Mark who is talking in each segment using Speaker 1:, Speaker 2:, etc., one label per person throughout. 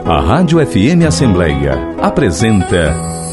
Speaker 1: A Rádio FM Assembleia apresenta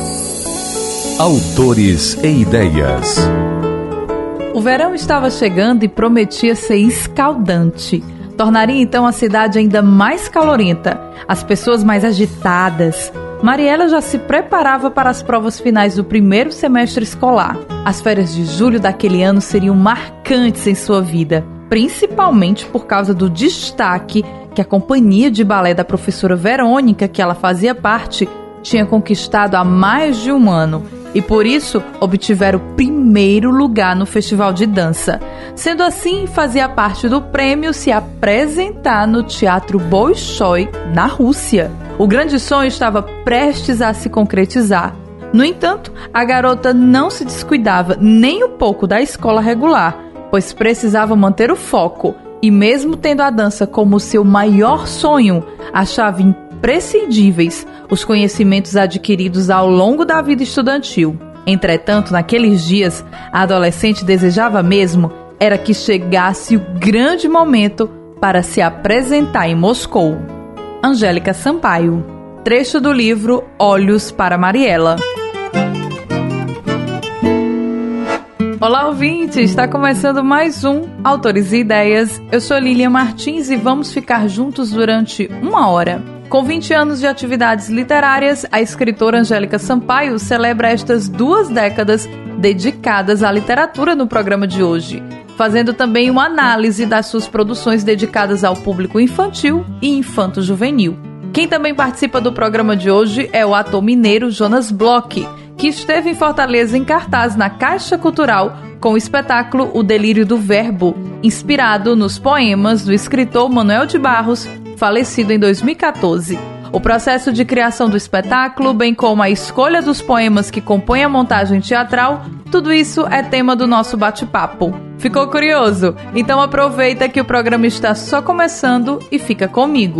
Speaker 1: Autores e Ideias.
Speaker 2: O verão estava chegando e prometia ser escaldante. Tornaria então a cidade ainda mais calorenta, as pessoas mais agitadas. Mariela já se preparava para as provas finais do primeiro semestre escolar. As férias de julho daquele ano seriam marcantes em sua vida, principalmente por causa do destaque que a companhia de balé da professora Verônica, que ela fazia parte, tinha conquistado há mais de um ano. E por isso obtiveram o primeiro lugar no festival de dança. Sendo assim, fazia parte do prêmio se apresentar no Teatro Bolshoi, na Rússia. O grande sonho estava prestes a se concretizar. No entanto, a garota não se descuidava nem um pouco da escola regular, pois precisava manter o foco. E mesmo tendo a dança como seu maior sonho, achava imprescindíveis os conhecimentos adquiridos ao longo da vida estudantil. Entretanto, naqueles dias, a adolescente desejava mesmo era que chegasse o grande momento para se apresentar em Moscou. Angélica Sampaio. Trecho do livro Olhos para Mariela. Olá, ouvinte! Está começando mais um Autores e Ideias. Eu sou Lilian Martins e vamos ficar juntos durante uma hora. Com 20 anos de atividades literárias, a escritora Angélica Sampaio celebra estas 2 décadas dedicadas à literatura no programa de hoje, fazendo também uma análise das suas produções dedicadas ao público infantil e infanto-juvenil. Quem também participa do programa de hoje é o ator mineiro Jonas Bloch, que esteve em Fortaleza em cartaz na Caixa Cultural com o espetáculo O Delírio do Verbo, inspirado nos poemas do escritor Manuel de Barros, falecido em 2014. O processo de criação do espetáculo, bem como a escolha dos poemas que compõem a montagem teatral, tudo isso é tema do nosso bate-papo. Ficou curioso? Então aproveita que o programa está só começando e fica comigo.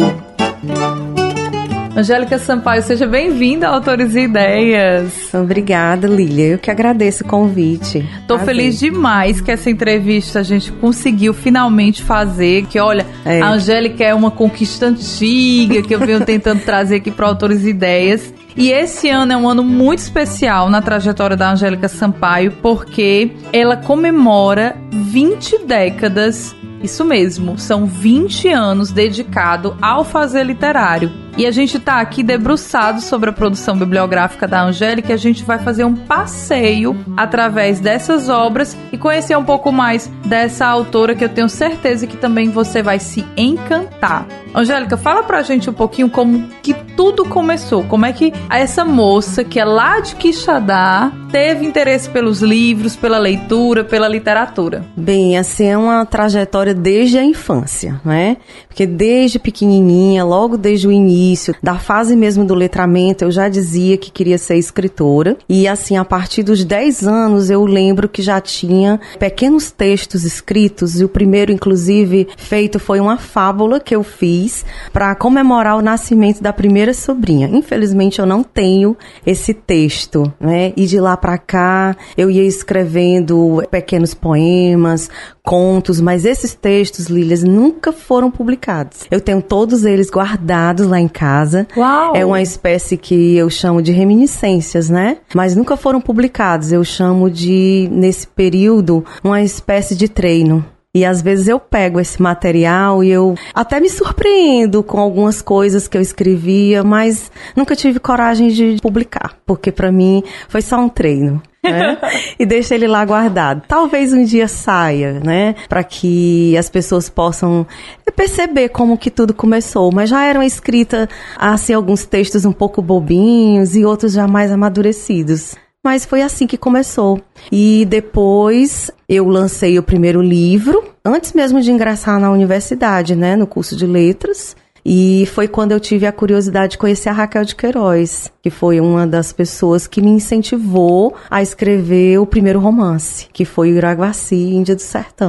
Speaker 2: Angélica Sampaio, seja bem-vinda a Autores e Ideias.
Speaker 3: Obrigada, Lília. Eu que agradeço o convite.
Speaker 2: Tô feliz demais que essa entrevista a gente conseguiu finalmente fazer. Que, olha, a Angélica é uma conquista antiga que eu venho tentando trazer aqui para Autores e Ideias. E esse ano é um ano muito especial na trajetória da Angélica Sampaio, porque ela comemora 20 décadas. Isso mesmo, são 20 anos dedicado ao fazer literário. E a gente está aqui debruçado sobre a produção bibliográfica da Angélica e a gente vai fazer um passeio através dessas obras e conhecer um pouco mais dessa autora que eu tenho certeza que também você vai se encantar. Angélica, fala pra gente um pouquinho como que tudo começou. Como é que essa moça, que é lá de Quixadá, teve interesse pelos livros, pela leitura, pela literatura?
Speaker 3: Bem, assim, é uma trajetória desde a infância, né? Porque desde pequenininha, logo desde o início, da fase mesmo do letramento, eu já dizia que queria ser escritora. E assim, a partir dos 10 anos, eu lembro que já tinha pequenos textos escritos. E o primeiro, inclusive, feito foi uma fábula que eu fiz para comemorar o nascimento da primeira sobrinha. Infelizmente, eu não tenho esse texto, né? E de lá para cá, eu ia escrevendo pequenos poemas, contos, mas esses textos, Lílias, nunca foram publicados. Eu tenho todos eles guardados lá em casa.
Speaker 2: Uau!
Speaker 3: É uma espécie que eu chamo de reminiscências, né? Mas nunca foram publicados. Eu chamo de, nesse período, uma espécie de treino. E às vezes eu pego esse material e eu até me surpreendo com algumas coisas que eu escrevia, mas nunca tive coragem de publicar, porque para mim foi só um treino. Né? E deixo ele lá guardado. Talvez um dia saia, né? Para que as pessoas possam perceber como que tudo começou. Mas já eram escritas, assim, alguns textos um pouco bobinhos e outros já mais amadurecidos. Mas foi assim que começou. E depois eu lancei o primeiro livro, antes mesmo de ingressar na universidade, né? No curso de letras. E foi quando eu tive a curiosidade de conhecer a Raquel de Queiroz, que foi uma das pessoas que me incentivou a escrever o primeiro romance, que foi o Iraguaci, Índia do Sertão.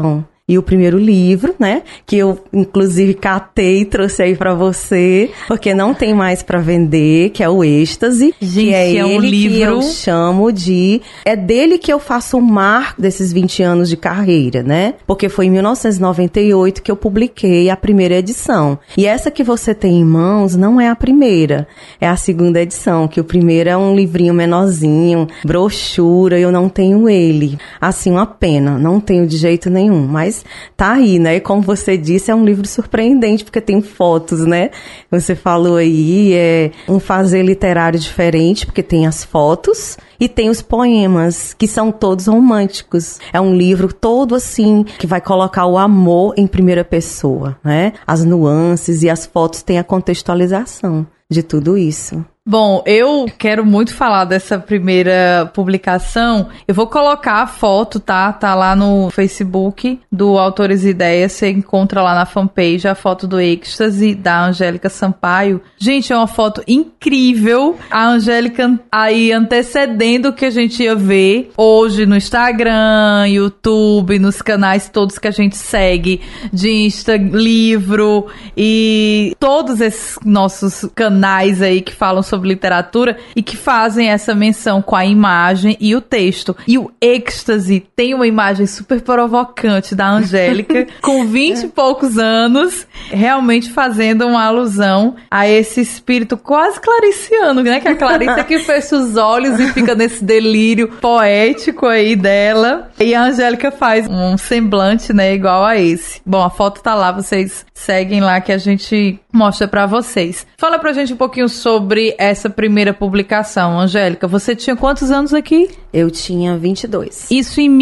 Speaker 3: e o primeiro livro, né? Que eu, inclusive, catei e trouxe aí pra você, porque não tem mais pra vender, que é o Êxtase.
Speaker 2: Gente,
Speaker 3: que é
Speaker 2: é um
Speaker 3: ele
Speaker 2: livro...
Speaker 3: que eu chamo de... É dele que eu faço o marco desses 20 anos de carreira, né? Porque foi em 1998 que eu publiquei a primeira edição. E essa que você tem em mãos não é a primeira, é a segunda edição, que o primeiro é um livrinho menorzinho, brochura, eu não tenho ele. Assim, uma pena, não tenho de jeito nenhum, mas tá aí, né? E como você disse, é um livro surpreendente, porque tem fotos, né? Você falou aí, é um fazer literário diferente, porque tem as fotos e tem os poemas, que são todos românticos. É um livro todo assim, que vai colocar o amor em primeira pessoa, né? As nuances e as fotos têm a contextualização de tudo isso.
Speaker 2: Bom, eu quero muito falar dessa primeira publicação. Eu vou colocar a foto, tá? Tá lá no Facebook do Autores e Ideias. Você encontra lá na fanpage a foto do Êxtase da Angélica Sampaio. Gente, é uma foto incrível. A Angélica aí antecedendo o que a gente ia ver hoje no Instagram, YouTube, nos canais todos que a gente segue, de Insta, livro e todos esses nossos canais aí que falam sobre literatura e que fazem essa menção com a imagem e o texto. E o Êxtase tem uma imagem super provocante da Angélica com 20 e poucos anos, realmente fazendo uma alusão a esse espírito quase clariciano, né? Que a Clarissa que fecha os olhos e fica nesse delírio poético aí dela. E a Angélica faz um semblante, né? Igual a esse. Bom, a foto tá lá, vocês seguem lá que a gente mostra pra vocês. Fala pra gente um pouquinho sobre essa primeira publicação, Angélica. Você tinha quantos anos aqui?
Speaker 3: Eu tinha 22.
Speaker 2: Isso em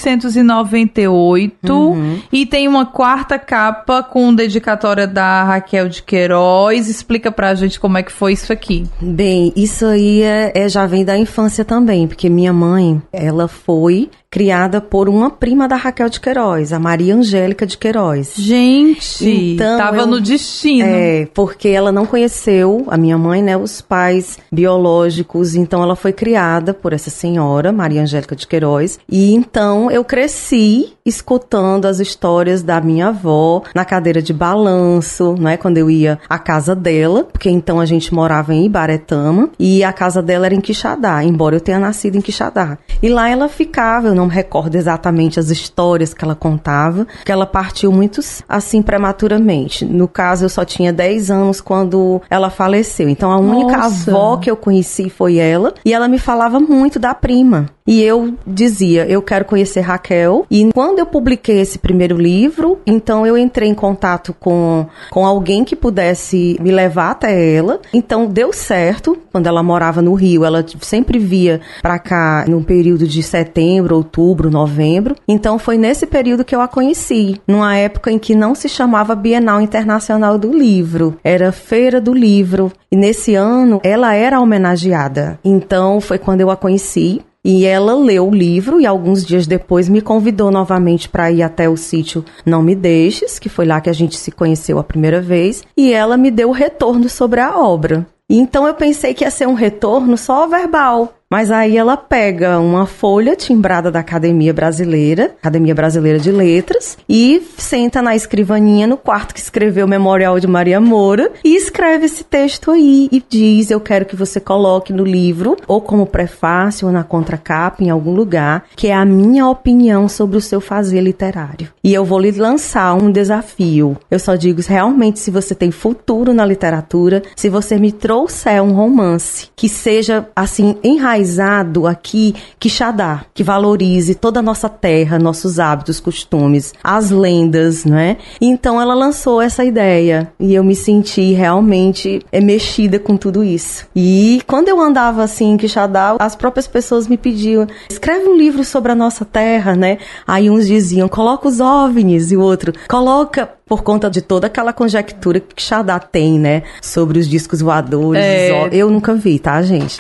Speaker 2: 1998. E tem uma quarta capa com dedicatória da Raquel de Queiroz. Explica pra gente como é que foi isso aqui.
Speaker 3: Bem, isso aí já vem da infância também, porque minha mãe, ela foi criada por uma prima da Raquel de Queiroz, a Maria Angélica de Queiroz.
Speaker 2: Gente,
Speaker 3: então,
Speaker 2: tava no destino.
Speaker 3: É, porque ela não conheceu, a minha mãe, né, os pais biológicos, então ela foi criada por essa senhora, Maria Angélica de Queiroz, e então eu cresci escutando as histórias da minha avó na cadeira de balanço, né, quando eu ia à casa dela, porque então a gente morava em Ibaretama, e a casa dela era em Quixadá, embora eu tenha nascido em Quixadá. E lá ela ficava, eu não me recordo exatamente as histórias que ela contava, que ela partiu muito assim prematuramente. No caso, eu só tinha 10 anos quando ela faleceu. Então, a única avó que eu conheci foi ela, e ela me falava muito da prima. E eu dizia, eu quero conhecer Raquel. E quando eu publiquei esse primeiro livro, então eu entrei em contato com alguém que pudesse me levar até ela. Então deu certo. Quando ela morava no Rio, ela sempre via pra cá no período de setembro, outubro, novembro. Então foi nesse período que eu a conheci. Numa época em que não se chamava Bienal Internacional do Livro. Era Feira do Livro. E nesse ano, ela era homenageada. Então foi quando eu a conheci. E ela leu o livro e alguns dias depois me convidou novamente para ir até o sítio Não Me Deixes, que foi lá que a gente se conheceu a primeira vez, e ela me deu o retorno sobre a obra. E então eu pensei que ia ser um retorno só verbal. Mas aí ela pega uma folha timbrada da Academia Brasileira de Letras, e senta na escrivaninha no quarto que escreveu o Memorial de Maria Moura e escreve esse texto aí e diz: eu quero que você coloque no livro, ou como prefácio ou na contracapa, em algum lugar, que é a minha opinião sobre o seu fazer literário. E eu vou lhe lançar um desafio. Eu só digo realmente se você tem futuro na literatura, se você me trouxer um romance que seja assim enraizado aqui, Quixadá, que valorize toda a nossa terra, nossos hábitos, costumes, as lendas, né? Então ela lançou essa ideia e eu me senti realmente mexida com tudo isso. E quando eu andava assim em Quixadá, as próprias pessoas me pediam: escreve um livro sobre a nossa terra, né? Aí uns diziam: coloca os OVNIs, e o outro: coloca, por conta de toda aquela conjectura que Quixadá tem, né? Sobre os discos voadores. Eu nunca vi, tá, gente?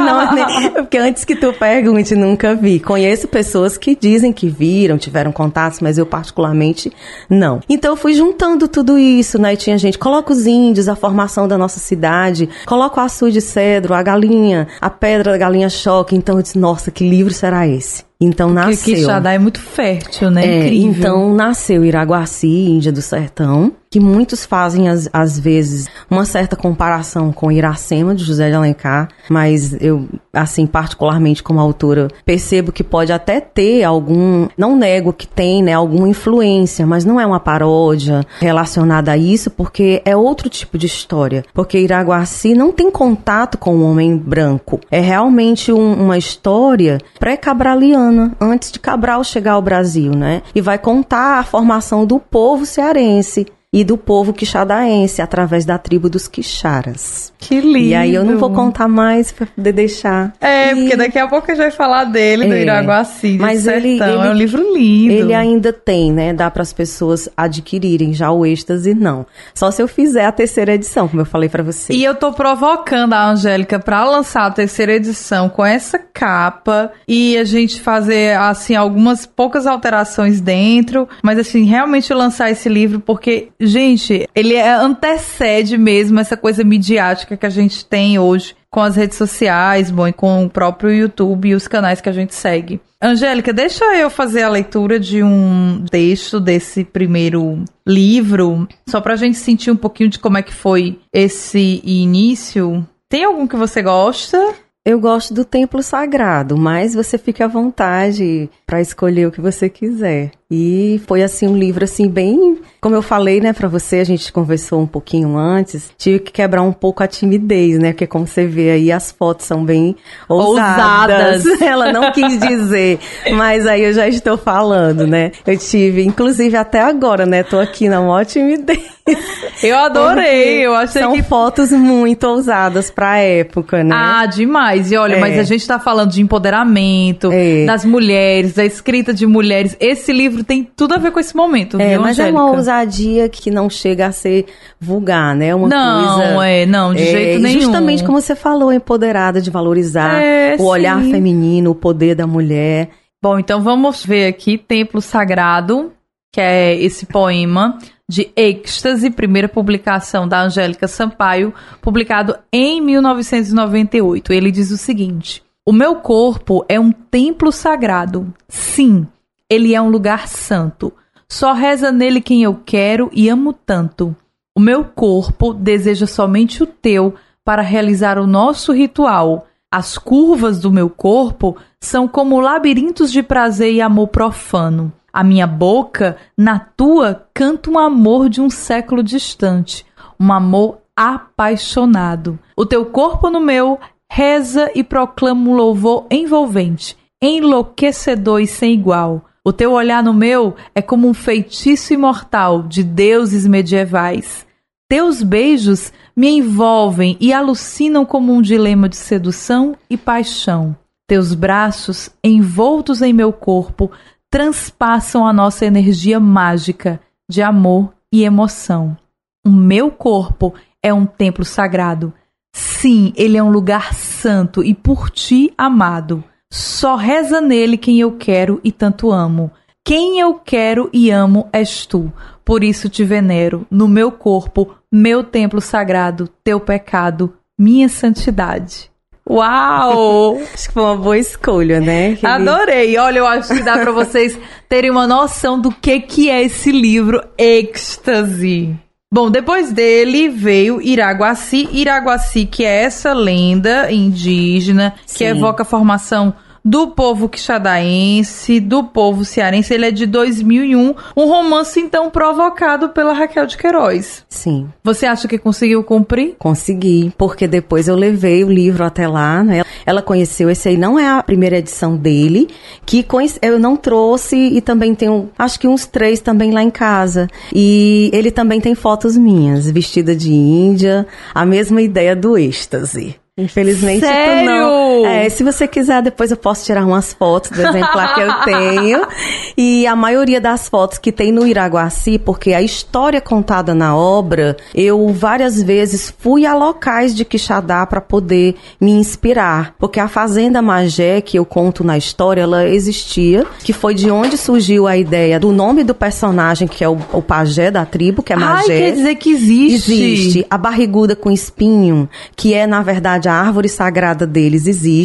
Speaker 3: Não, porque antes que tu pergunte, nunca vi. Conheço pessoas que dizem que viram, tiveram contatos, mas eu particularmente não. Então eu fui juntando tudo isso, né? E tinha gente: coloca os índios, a formação da nossa cidade, coloca o açude de cedro, a galinha, a pedra da galinha choque. Então eu disse: nossa, que livro será esse? Então
Speaker 2: Porque
Speaker 3: nasceu.
Speaker 2: Quixadá é muito fértil, né? Incrível.
Speaker 3: Então nasceu Iraguaci, Índia do Sertão, que muitos fazem, às vezes, uma certa comparação com Iracema, de José de Alencar, mas eu, assim, particularmente como autora, percebo que pode até ter não nego que tem, né, alguma influência, mas não é uma paródia relacionada a isso, porque é outro tipo de história. Porque Iraguaci não tem contato com o homem branco. É realmente uma história pré-cabraliana, antes de Cabral chegar ao Brasil, né? E vai contar a formação do povo cearense e do povo quixadaense, através da tribo dos Quixaras.
Speaker 2: Que lindo!
Speaker 3: E aí eu não vou contar mais pra poder deixar.
Speaker 2: Porque daqui a pouco a gente vai falar dele, do Iraguaci,
Speaker 3: mas
Speaker 2: Sertão. É um livro lindo.
Speaker 3: Ele ainda tem, né? Dá para as pessoas adquirirem já o êxtase, não. Só se eu fizer a 3ª edição, como eu falei pra você.
Speaker 2: E eu tô provocando a Angélica pra lançar a 3ª edição com essa capa e a gente fazer, assim, algumas poucas alterações dentro, mas, assim, realmente lançar esse livro, porque, gente, ele antecede mesmo essa coisa midiática que a gente tem hoje com as redes sociais, bom, e com o próprio YouTube e os canais que a gente segue. Angélica, deixa eu fazer a leitura de um texto desse primeiro livro, só pra gente sentir um pouquinho de como é que foi esse início. Tem algum que você gosta?
Speaker 3: Eu gosto do Templo Sagrado, mas você fica à vontade para escolher o que você quiser. E foi, assim, um livro, assim, bem... Como eu falei, né, pra você, a gente conversou um pouquinho antes, tive que quebrar um pouco a timidez, né, porque como você vê aí, as fotos são bem ousadas. Ela não quis dizer, mas aí eu já estou falando, né. Eu tive, inclusive até agora, né, tô aqui na maior timidez.
Speaker 2: Eu adorei, eu achei
Speaker 3: são fotos muito ousadas pra época, né.
Speaker 2: Ah, demais. E olha, mas a gente tá falando de empoderamento, das mulheres, da escrita de mulheres. Esse livro tem tudo a ver com esse momento, viu,
Speaker 3: mas
Speaker 2: Angélica?
Speaker 3: é uma ousadia que não chega a ser vulgar, né? Uma coisa...
Speaker 2: Não, de jeito nenhum.
Speaker 3: Justamente como você falou, empoderada, de valorizar o olhar feminino, o poder da mulher.
Speaker 2: Bom, então vamos ver aqui Templo Sagrado, que é esse poema de êxtase, primeira publicação da Angélica Sampaio, publicado em 1998. Ele diz o seguinte: o meu corpo é um templo sagrado. Sim, ele é um lugar santo. Só reza nele quem eu quero e amo tanto. O meu corpo deseja somente o teu para realizar o nosso ritual. As curvas do meu corpo são como labirintos de prazer e amor profano. A minha boca, na tua, canta um amor de um século distante. Um amor apaixonado. O teu corpo no meu reza e proclama um louvor envolvente, enlouquecedor e sem igual. O teu olhar no meu é como um feitiço imortal de deuses medievais. Teus beijos me envolvem e alucinam como um dilema de sedução e paixão. Teus braços, envoltos em meu corpo, transpassam a nossa energia mágica de amor e emoção. O meu corpo é um templo sagrado. Sim, ele é um lugar santo e por ti amado. Só reza nele quem eu quero e tanto amo. Quem eu quero e amo és tu. Por isso te venero. No meu corpo, meu templo sagrado, teu pecado, minha santidade. Uau!
Speaker 3: Acho que foi uma boa escolha, né?
Speaker 2: Adorei. Olha, eu acho que dá pra vocês terem uma noção do que é esse livro êxtase. Bom, depois dele veio Iraguaci. Iraguaci, que é essa lenda indígena, que evoca a formação do povo quixadaense, do povo cearense. Ele é de 2001, um romance, então, provocado pela Raquel de Queiroz.
Speaker 3: Sim.
Speaker 2: Você acha que conseguiu cumprir?
Speaker 3: Consegui, porque depois eu levei o livro até lá, né? Ela conheceu, esse aí não é a primeira edição dele, que eu não trouxe, e também tenho, acho que uns 3 também lá em casa. E ele também tem fotos minhas, vestida de índia, a mesma ideia do êxtase. Infelizmente,
Speaker 2: sério?
Speaker 3: Não. Se você quiser, depois eu posso tirar umas fotos do exemplar que eu tenho. E a maioria das fotos que tem no Iraguaci, porque a história contada na obra, eu várias vezes fui a locais de Quixadá para poder me inspirar. Porque a Fazenda Magé, que eu conto na história, ela existia, que foi de onde surgiu a ideia do nome do personagem, que é o pajé da tribo, que é Magé.
Speaker 2: Quer dizer que existe.
Speaker 3: Existe. A barriguda com espinho, que é, na verdade, a árvore sagrada deles existe,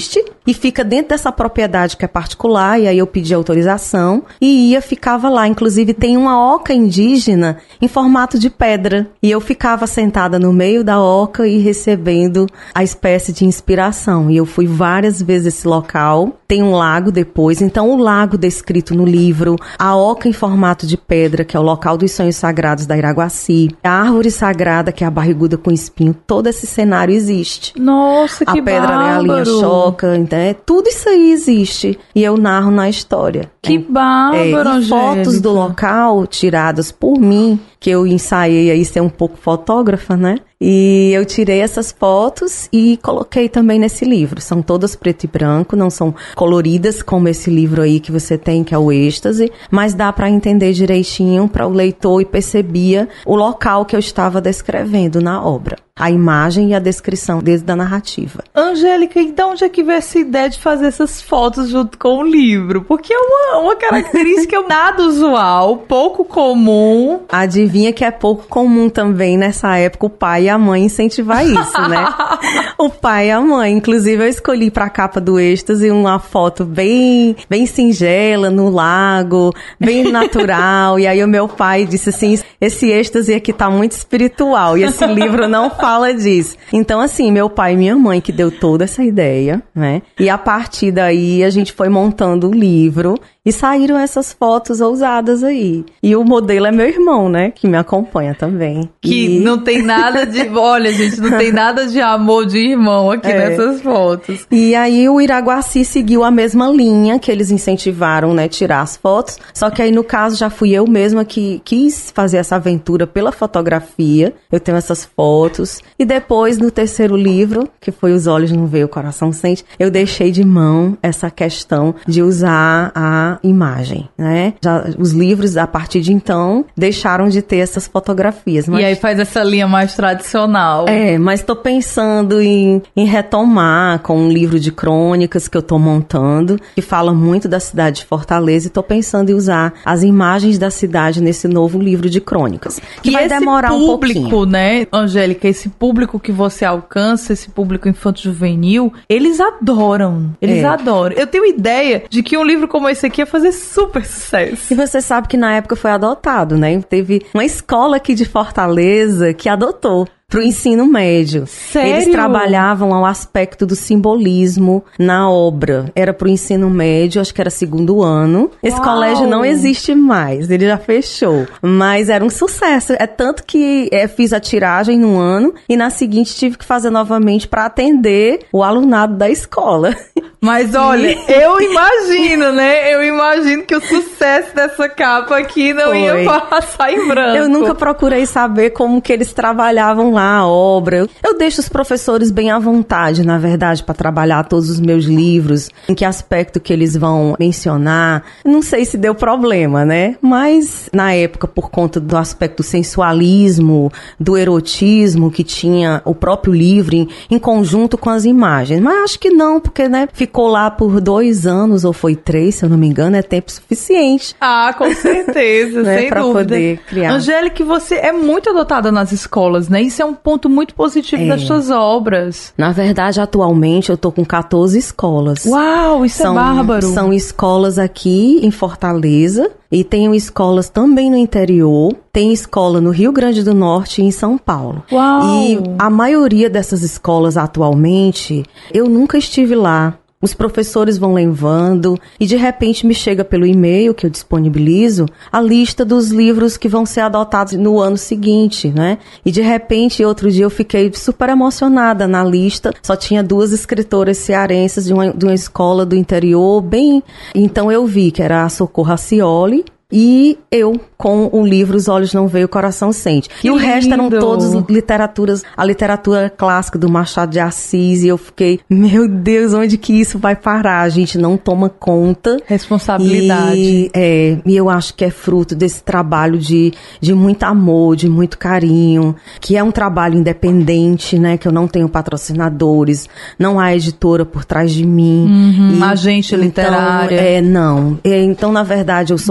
Speaker 3: e fica dentro dessa propriedade que é particular, e aí eu pedi autorização e ficava lá. Inclusive tem uma oca indígena em formato de pedra, e eu ficava sentada no meio da oca e recebendo a espécie de inspiração. E eu fui várias vezes a esse local. Tem um lago depois, então o lago descrito no livro, a oca em formato de pedra, que é o local dos sonhos sagrados da Iraguaci, a árvore sagrada, que é a barriguda com espinho, todo esse cenário existe.
Speaker 2: Nossa, que
Speaker 3: a pedra
Speaker 2: bárbaro.
Speaker 3: galinha choca, né? Tudo isso aí existe. E eu narro na história.
Speaker 2: Que bárbaro,
Speaker 3: e fotos do local tiradas por mim, que eu ensaiei aí ser um pouco fotógrafa, né? E eu tirei essas fotos e coloquei também nesse livro. São todas preto e branco, não são coloridas como esse livro aí que você tem, que é o Êxtase, mas dá para entender direitinho para o leitor e percebia o local que eu estava descrevendo na obra. A imagem e a descrição desde a narrativa.
Speaker 2: Angélica, e de onde é que veio essa ideia de fazer essas fotos junto com o livro? Porque é uma característica nada usual, pouco comum.
Speaker 3: Adivinha que é pouco comum também nessa época o pai e a mãe incentivar isso, né? O pai e a mãe. Inclusive eu escolhi para a capa do Êxtase uma foto bem singela no lago, bem natural. E aí o meu pai disse assim, esse êxtase aqui tá muito espiritual e esse livro não fala disso. Então, assim, meu pai e minha mãe que deu toda essa ideia, né? E a partir daí a gente foi montando o livro e saíram essas fotos ousadas aí. E o modelo é meu irmão, né? Que me acompanha também.
Speaker 2: Que não tem nada de... Olha, gente, não tem nada de amor de irmão aqui nessas fotos.
Speaker 3: E aí o Iraguaci seguiu a mesma linha que eles incentivaram, né? Tirar as fotos. Só que aí, no caso, já fui eu mesma que quis fazer essa aventura pela fotografia. Eu tenho essas fotos. E depois, no terceiro livro, que foi Os Olhos Não Veem, o Coração Sente, eu deixei de mão essa questão de usar a imagem, né? Já, os livros, a partir de então, deixaram de ter essas fotografias. Mas...
Speaker 2: E aí faz essa linha mais tradicional.
Speaker 3: Mas tô pensando em retomar com um livro de crônicas que eu tô montando, que fala muito da cidade de Fortaleza, e tô pensando em usar as imagens da cidade nesse novo livro de crônicas, que vai demorar um pouquinho.
Speaker 2: Esse público, né, Angélica, esse público que você alcança, esse público infanto-juvenil, eles adoram. Eles adoram. Eu tenho ideia de que um livro como esse aqui ia fazer super sucesso.
Speaker 3: E você sabe que na época foi adotado, né? Teve uma escola aqui de Fortaleza que adotou para o ensino médio.
Speaker 2: Sério?
Speaker 3: Eles trabalhavam ao aspecto do simbolismo na obra. Era para o ensino médio, acho que era segundo ano. Esse colégio não existe mais, ele já fechou. Mas era um sucesso. É tanto que fiz a tiragem no ano e na seguinte tive que fazer novamente para atender o alunado da escola.
Speaker 2: Mas olha, eu imagino, né? Eu imagino que o sucesso dessa capa aqui não ia passar em branco.
Speaker 3: Eu nunca procurei saber como que eles trabalhavam lá a obra. Eu deixo os professores bem à vontade, na verdade, para trabalhar todos os meus livros, em que aspecto que eles vão mencionar. Não sei se deu problema, né? Mas, na época, por conta do aspecto do sensualismo, do erotismo que tinha o próprio livro em conjunto com as imagens. Mas acho que não, porque, né, ficou lá por 2 anos, ou foi 3, se eu não me engano, é tempo suficiente.
Speaker 2: Ah, com certeza,
Speaker 3: né,
Speaker 2: sem
Speaker 3: pra
Speaker 2: dúvida.
Speaker 3: Poder criar.
Speaker 2: Angélica, você é muito adotada nas escolas, né? Isso é um ponto muito positivo das suas obras.
Speaker 3: Na verdade, atualmente, eu tô com 14 escolas.
Speaker 2: Uau, isso é bárbaro.
Speaker 3: São escolas aqui em Fortaleza e tenho escolas também no interior. Tem escola no Rio Grande do Norte e em São Paulo.
Speaker 2: Uau.
Speaker 3: E a maioria dessas escolas atualmente, eu nunca estive lá. Os professores vão levando e de repente me chega pelo e-mail que eu disponibilizo a lista dos livros que vão ser adotados no ano seguinte, né? E de repente, outro dia eu fiquei super emocionada na lista. Só tinha 2 escritoras cearenses de uma escola do interior, bem... Então eu vi que era a Socorro Acioli e eu com o livro Os Olhos Não Veem, o Coração Sente.
Speaker 2: Que
Speaker 3: e o resto
Speaker 2: lindo.
Speaker 3: eram todos a literatura clássica do Machado de Assis, e eu fiquei, meu Deus, onde que isso vai parar? A gente não toma conta.
Speaker 2: Responsabilidade.
Speaker 3: E eu acho que é fruto desse trabalho de muito amor, de muito carinho, que é um trabalho independente, né, que eu não tenho patrocinadores, não há editora por trás de mim.
Speaker 2: Agente literária.
Speaker 3: Não. Então, na verdade, eu sou escritora,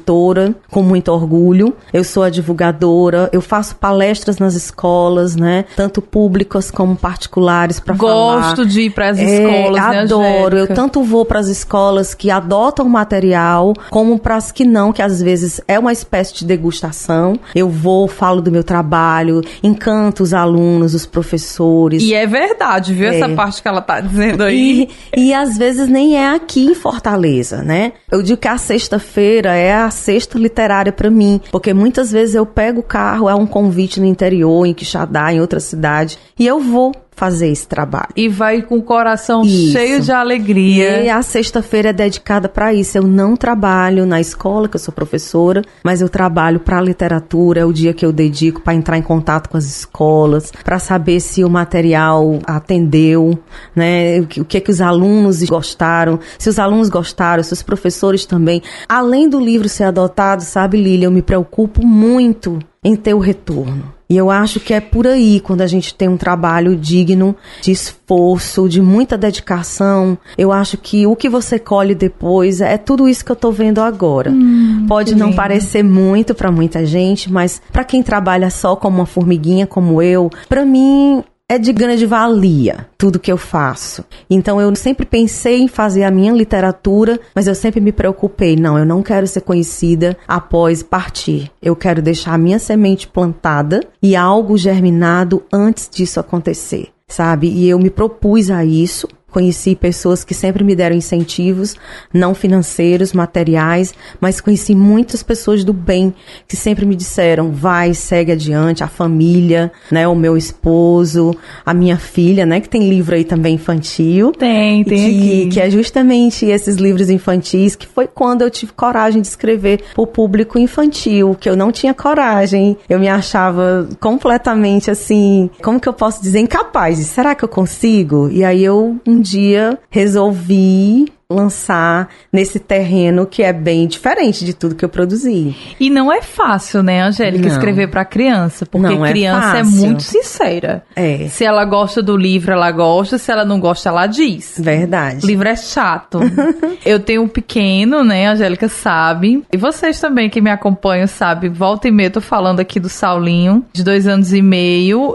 Speaker 3: escritora com muito orgulho. Eu sou a divulgadora, eu faço palestras nas escolas, né? Tanto públicas como particulares para falar.
Speaker 2: Gosto de ir para as escolas, né,
Speaker 3: adoro.
Speaker 2: Angélica?
Speaker 3: Eu tanto vou para as escolas que adotam o material, como para as que não, que às vezes é uma espécie de degustação. Eu vou, falo do meu trabalho, encanto os alunos, os professores.
Speaker 2: E é verdade, viu? Essa parte que ela tá dizendo aí.
Speaker 3: E às vezes nem é aqui em Fortaleza, né? Eu digo que a sexta-feira é a sexta literária para mim, porque muitas vezes eu pego o carro, é um convite no interior, em Quixadá, em outra cidade, e eu vou fazer esse trabalho.
Speaker 2: E vai com o coração
Speaker 3: Isso.
Speaker 2: cheio de alegria.
Speaker 3: E a sexta-feira é dedicada para isso. Eu não trabalho na escola, que eu sou professora, mas eu trabalho para a literatura. É o dia que eu dedico para entrar em contato com as escolas, para saber se o material atendeu, né? O que os alunos gostaram, se os alunos gostaram, se os professores também. Além do livro ser adotado, sabe, Lília, eu me preocupo muito em ter o retorno. E eu acho que é por aí, quando a gente tem um trabalho digno, de esforço, de muita dedicação, eu acho que o que você colhe depois é tudo isso que eu tô vendo agora. Pode não parecer muito para muita gente, mas para quem trabalha só como uma formiguinha como eu, para mim é de grande valia tudo que eu faço. Então eu sempre pensei em fazer a minha literatura, mas eu sempre me preocupei. Não, eu não quero ser conhecida após partir. Eu quero deixar a minha semente plantada e algo germinado antes disso acontecer, sabe? E eu me propus a isso. Conheci pessoas que sempre me deram incentivos, não financeiros, materiais, mas conheci muitas pessoas do bem que sempre me disseram, vai, segue adiante, a família, né, o meu esposo, a minha filha, né, que tem livro aí também infantil.
Speaker 2: Tem aqui.
Speaker 3: Que é justamente esses livros infantis, que foi quando eu tive coragem de escrever pro público infantil, que eu não tinha coragem, eu me achava completamente assim, como que eu posso dizer, incapaz, será que eu consigo? E aí eu um dia resolvi lançar nesse terreno que é bem diferente de tudo que eu produzi.
Speaker 2: E não é fácil, né, Angélica, escrever para criança, porque
Speaker 3: não
Speaker 2: criança é muito sincera.
Speaker 3: É.
Speaker 2: Se ela gosta do livro, ela gosta, se ela não gosta, ela diz.
Speaker 3: Verdade.
Speaker 2: O livro é chato. Eu tenho um pequeno, né, a Angélica sabe, e vocês também que me acompanham sabem, volta e meia eu tô falando aqui do Saulinho, de 2 anos e meio,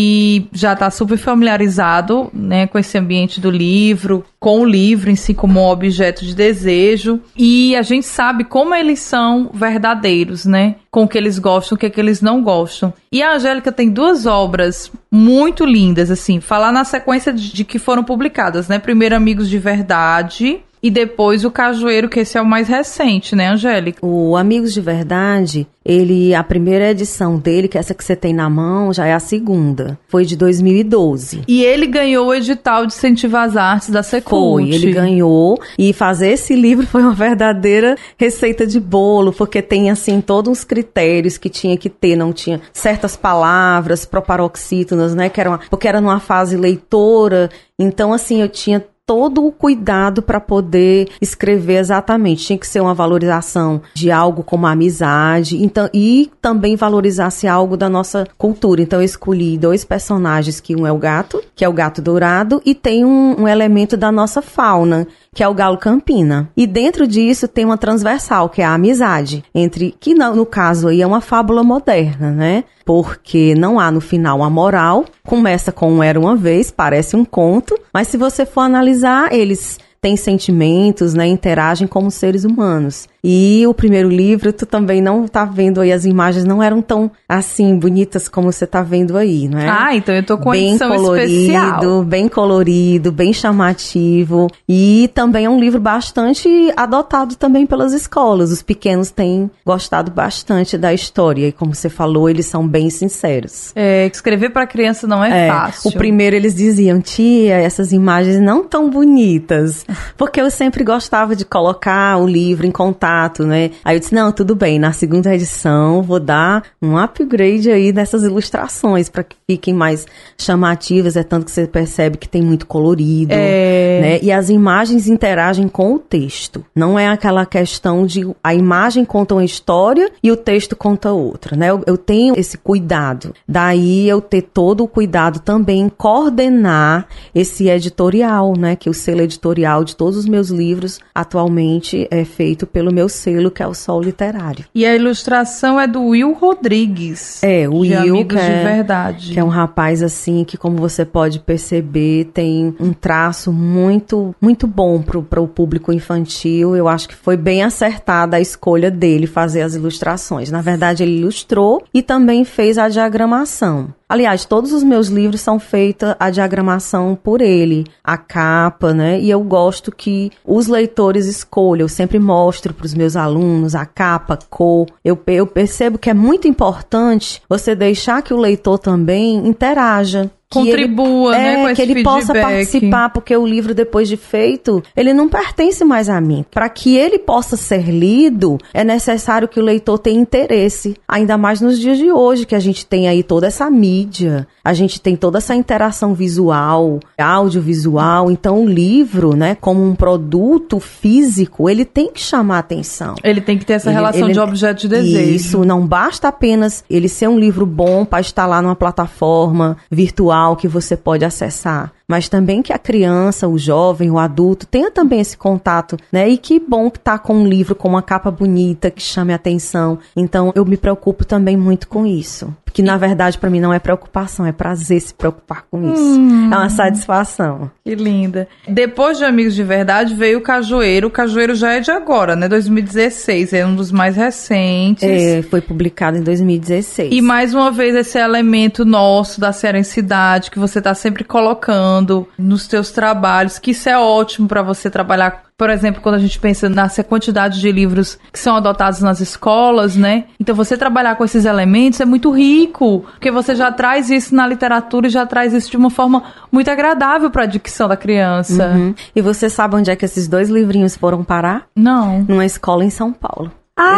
Speaker 2: e já tá super familiarizado, né, com esse ambiente do livro, com o livro em si como um objeto de desejo, e a gente sabe como eles são verdadeiros, né? Com o que eles gostam, o que eles não gostam. E a Angélica tem 2 obras muito lindas, assim, falar na sequência de que foram publicadas, né? Primeiro Amigos de Verdade e depois o Cajueiro, que esse é o mais recente, né, Angélica?
Speaker 3: O Amigos de Verdade, a primeira edição dele, que é essa que você tem na mão, já é a segunda. Foi de 2012.
Speaker 2: E ele ganhou o edital de incentivo às artes da Secult.
Speaker 3: Foi, ele ganhou. E fazer esse livro foi uma verdadeira receita de bolo, porque tem, assim, todos uns critérios que tinha que ter. Não tinha certas palavras proparoxítonas, né, porque era numa fase leitora. Então, assim, eu tinha todo o cuidado para poder escrever exatamente. Tinha que ser uma valorização de algo como a amizade, então, e também valorizasse algo da nossa cultura. Então eu escolhi 2 personagens, que um é o gato, que é o gato dourado, e tem um elemento da nossa fauna, que é o galo campina. E dentro disso tem uma transversal, que é a amizade, que no caso aí é uma fábula moderna, né? Porque não há no final a moral, começa com um era uma vez, parece um conto, mas se você for analisar, eles têm sentimentos, né, interagem como seres humanos. E o primeiro livro, tu também não tá vendo aí, as imagens não eram tão, assim, bonitas como você tá vendo aí, não é?
Speaker 2: Ah, então eu tô com
Speaker 3: bem
Speaker 2: edição
Speaker 3: colorido,
Speaker 2: especial.
Speaker 3: bem colorido, bem chamativo. E também é um livro bastante adotado também pelas escolas. Os pequenos têm gostado bastante da história. E como você falou, eles são bem sinceros.
Speaker 2: Escrever para criança não é fácil.
Speaker 3: O primeiro eles diziam, tia, essas imagens não tão bonitas. Porque eu sempre gostava de colocar o livro em contato, né? Aí eu disse, não, tudo bem, na segunda edição vou dar um upgrade aí nessas ilustrações para que fiquem mais chamativas, tanto que você percebe que tem muito colorido, né? E as imagens interagem com o texto. Não é aquela questão de a imagem conta uma história e o texto conta outra, né? Eu tenho esse cuidado. Daí eu ter todo o cuidado também em coordenar esse editorial, né? Que o selo editorial de todos os meus livros atualmente é feito pelo meu selo, que é o Sol Literário.
Speaker 2: E a ilustração é do Will Rodrigues.
Speaker 3: O
Speaker 2: de
Speaker 3: Will,
Speaker 2: Amigos de Verdade.
Speaker 3: que é um rapaz assim, que como você pode perceber, tem um traço muito, muito bom para o público infantil. Eu acho que foi bem acertada a escolha dele fazer as ilustrações. Na verdade, ele ilustrou e também fez a diagramação. Aliás, todos os meus livros são feitos a diagramação por ele, a capa, né? E eu gosto que os leitores escolham. Eu sempre mostro para os meus alunos a capa, cor. Eu percebo que é muito importante você deixar que o leitor também interaja.
Speaker 2: Contribua, né, com esse
Speaker 3: que ele
Speaker 2: feedback.
Speaker 3: possa participar, porque o livro, depois de feito, ele não pertence mais a mim. Para que ele possa ser lido, é necessário que o leitor tenha interesse. Ainda mais nos dias de hoje, que a gente tem aí toda essa mídia, a gente tem toda essa interação visual, audiovisual. Então, o livro, né, como um produto físico, ele tem que chamar a atenção.
Speaker 2: Ele tem que ter essa relação de objeto de desejo.
Speaker 3: Isso, não basta apenas ele ser um livro bom para estar lá numa plataforma virtual que você pode acessar, mas também que a criança, o jovem, o adulto tenha também esse contato, né? E que bom que tá com um livro com uma capa bonita, que chame a atenção. Então, eu me preocupo também muito com isso. Que, na verdade, para mim não é preocupação, é prazer se preocupar com isso. É uma satisfação.
Speaker 2: Que linda. Depois de Amigos de Verdade, veio o Cajueiro. O Cajueiro já é de agora, né? 2016, é um dos mais recentes.
Speaker 3: Foi publicado em 2016.
Speaker 2: E, mais uma vez, esse elemento nosso da cearensidade, que você tá sempre colocando nos teus trabalhos, que isso é ótimo para você trabalhar. Por exemplo, quando a gente pensa nessa quantidade de livros que são adotados nas escolas, né? Então, você trabalhar com esses elementos é muito rico, porque você já traz isso na literatura e já traz isso de uma forma muito agradável para a dicção da criança.
Speaker 3: E você sabe onde é que esses 2 livrinhos foram parar?
Speaker 2: Não.
Speaker 3: Numa escola em São Paulo.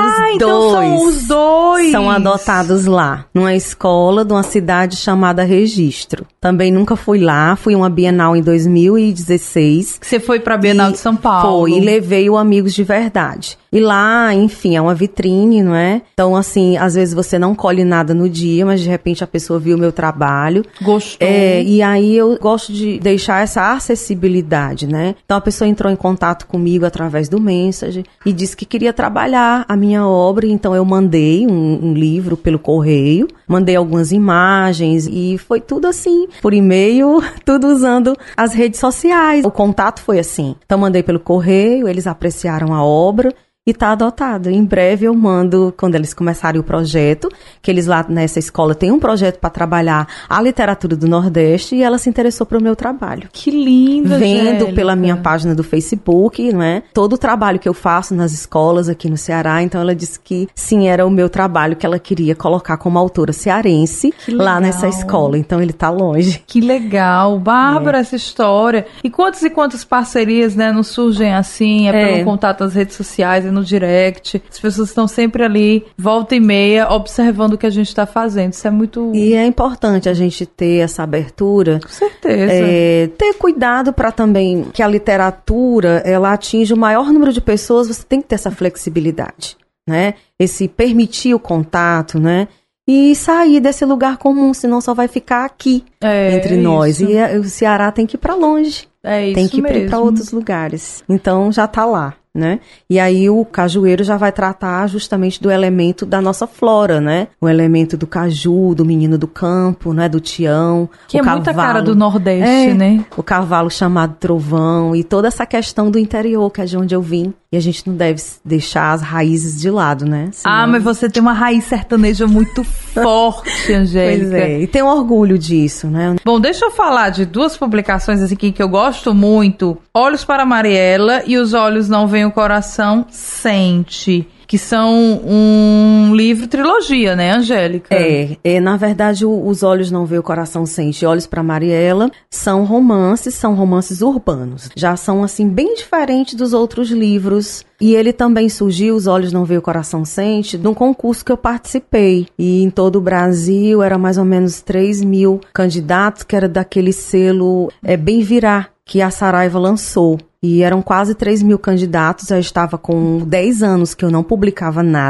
Speaker 2: Então são os 2.
Speaker 3: São adotados lá, numa escola de uma cidade chamada Registro. Também nunca fui lá, fui uma Bienal em 2016.
Speaker 2: Você foi pra Bienal de São Paulo.
Speaker 3: Foi, e levei o Amigos de Verdade. E lá, enfim, é uma vitrine, não é? Então, assim, às vezes você não colhe nada no dia, mas de repente a pessoa viu o meu trabalho.
Speaker 2: Gostou.
Speaker 3: E aí eu gosto de deixar essa acessibilidade, né? Então a pessoa entrou em contato comigo através do Messenger e disse que queria trabalhar a minha obra, então eu mandei um livro pelo correio, mandei algumas imagens e foi tudo assim, por e-mail, tudo usando as redes sociais. O contato foi assim. Então mandei pelo correio, eles apreciaram a obra e tá adotado. Em breve eu mando, quando eles começarem o projeto, que eles lá nessa escola têm um projeto para trabalhar a literatura do Nordeste, e ela se interessou pro meu trabalho.
Speaker 2: Que linda,
Speaker 3: Vendo
Speaker 2: Angélica.
Speaker 3: pela minha página do Facebook, não é? Todo o trabalho que eu faço nas escolas aqui no Ceará, então ela disse que sim, era o meu trabalho que ela queria colocar como autora cearense lá nessa escola. Então ele tá longe.
Speaker 2: Que legal, Bárbara, essa história. E quantas parcerias, né, não surgem assim, pelo contato nas redes sociais e no direct. As pessoas estão sempre ali, volta e meia, observando o que a gente está fazendo. Isso é muito...
Speaker 3: E é importante a gente ter essa abertura.
Speaker 2: Com certeza.
Speaker 3: Ter cuidado para também que a literatura, ela atinja o maior número de pessoas, você tem que ter essa flexibilidade, né? Esse permitir o contato, né? E sair desse lugar comum, senão só vai ficar aqui entre nós.
Speaker 2: Isso.
Speaker 3: E o Ceará tem que ir para longe. Tem que ir para outros lugares. Então já tá lá, né? E aí o cajueiro já vai tratar justamente do elemento da nossa flora, né? O elemento do caju, do menino do campo, né? Do tião.
Speaker 2: Que é muita cara do Nordeste, né?
Speaker 3: O cavalo chamado trovão e toda essa questão do interior, que é de onde eu vim. E a gente não deve deixar as raízes de lado, né?
Speaker 2: Senão... mas você tem uma raiz sertaneja muito forte, Angélica.
Speaker 3: Pois é, e tem orgulho disso, né?
Speaker 2: Bom, deixa eu falar de 2 publicações aqui que eu gosto muito. Olhos para Mariela e Os Olhos Não Veem o Coração Sente, que são um livro trilogia, né, Angélica?
Speaker 3: Na verdade, Os Olhos Não Veem o Coração Sente e Olhos para Mariela são romances urbanos. Já são, assim, bem diferentes dos outros livros. E ele também surgiu, Os Olhos Não Veem o Coração Sente, de um concurso que eu participei. E em todo o Brasil, era mais ou menos 3.000 candidatos, que era daquele selo Bem Virá, que a Saraiva lançou. E eram quase 3.000 candidatos, eu estava com 10 anos que eu não publicava nada,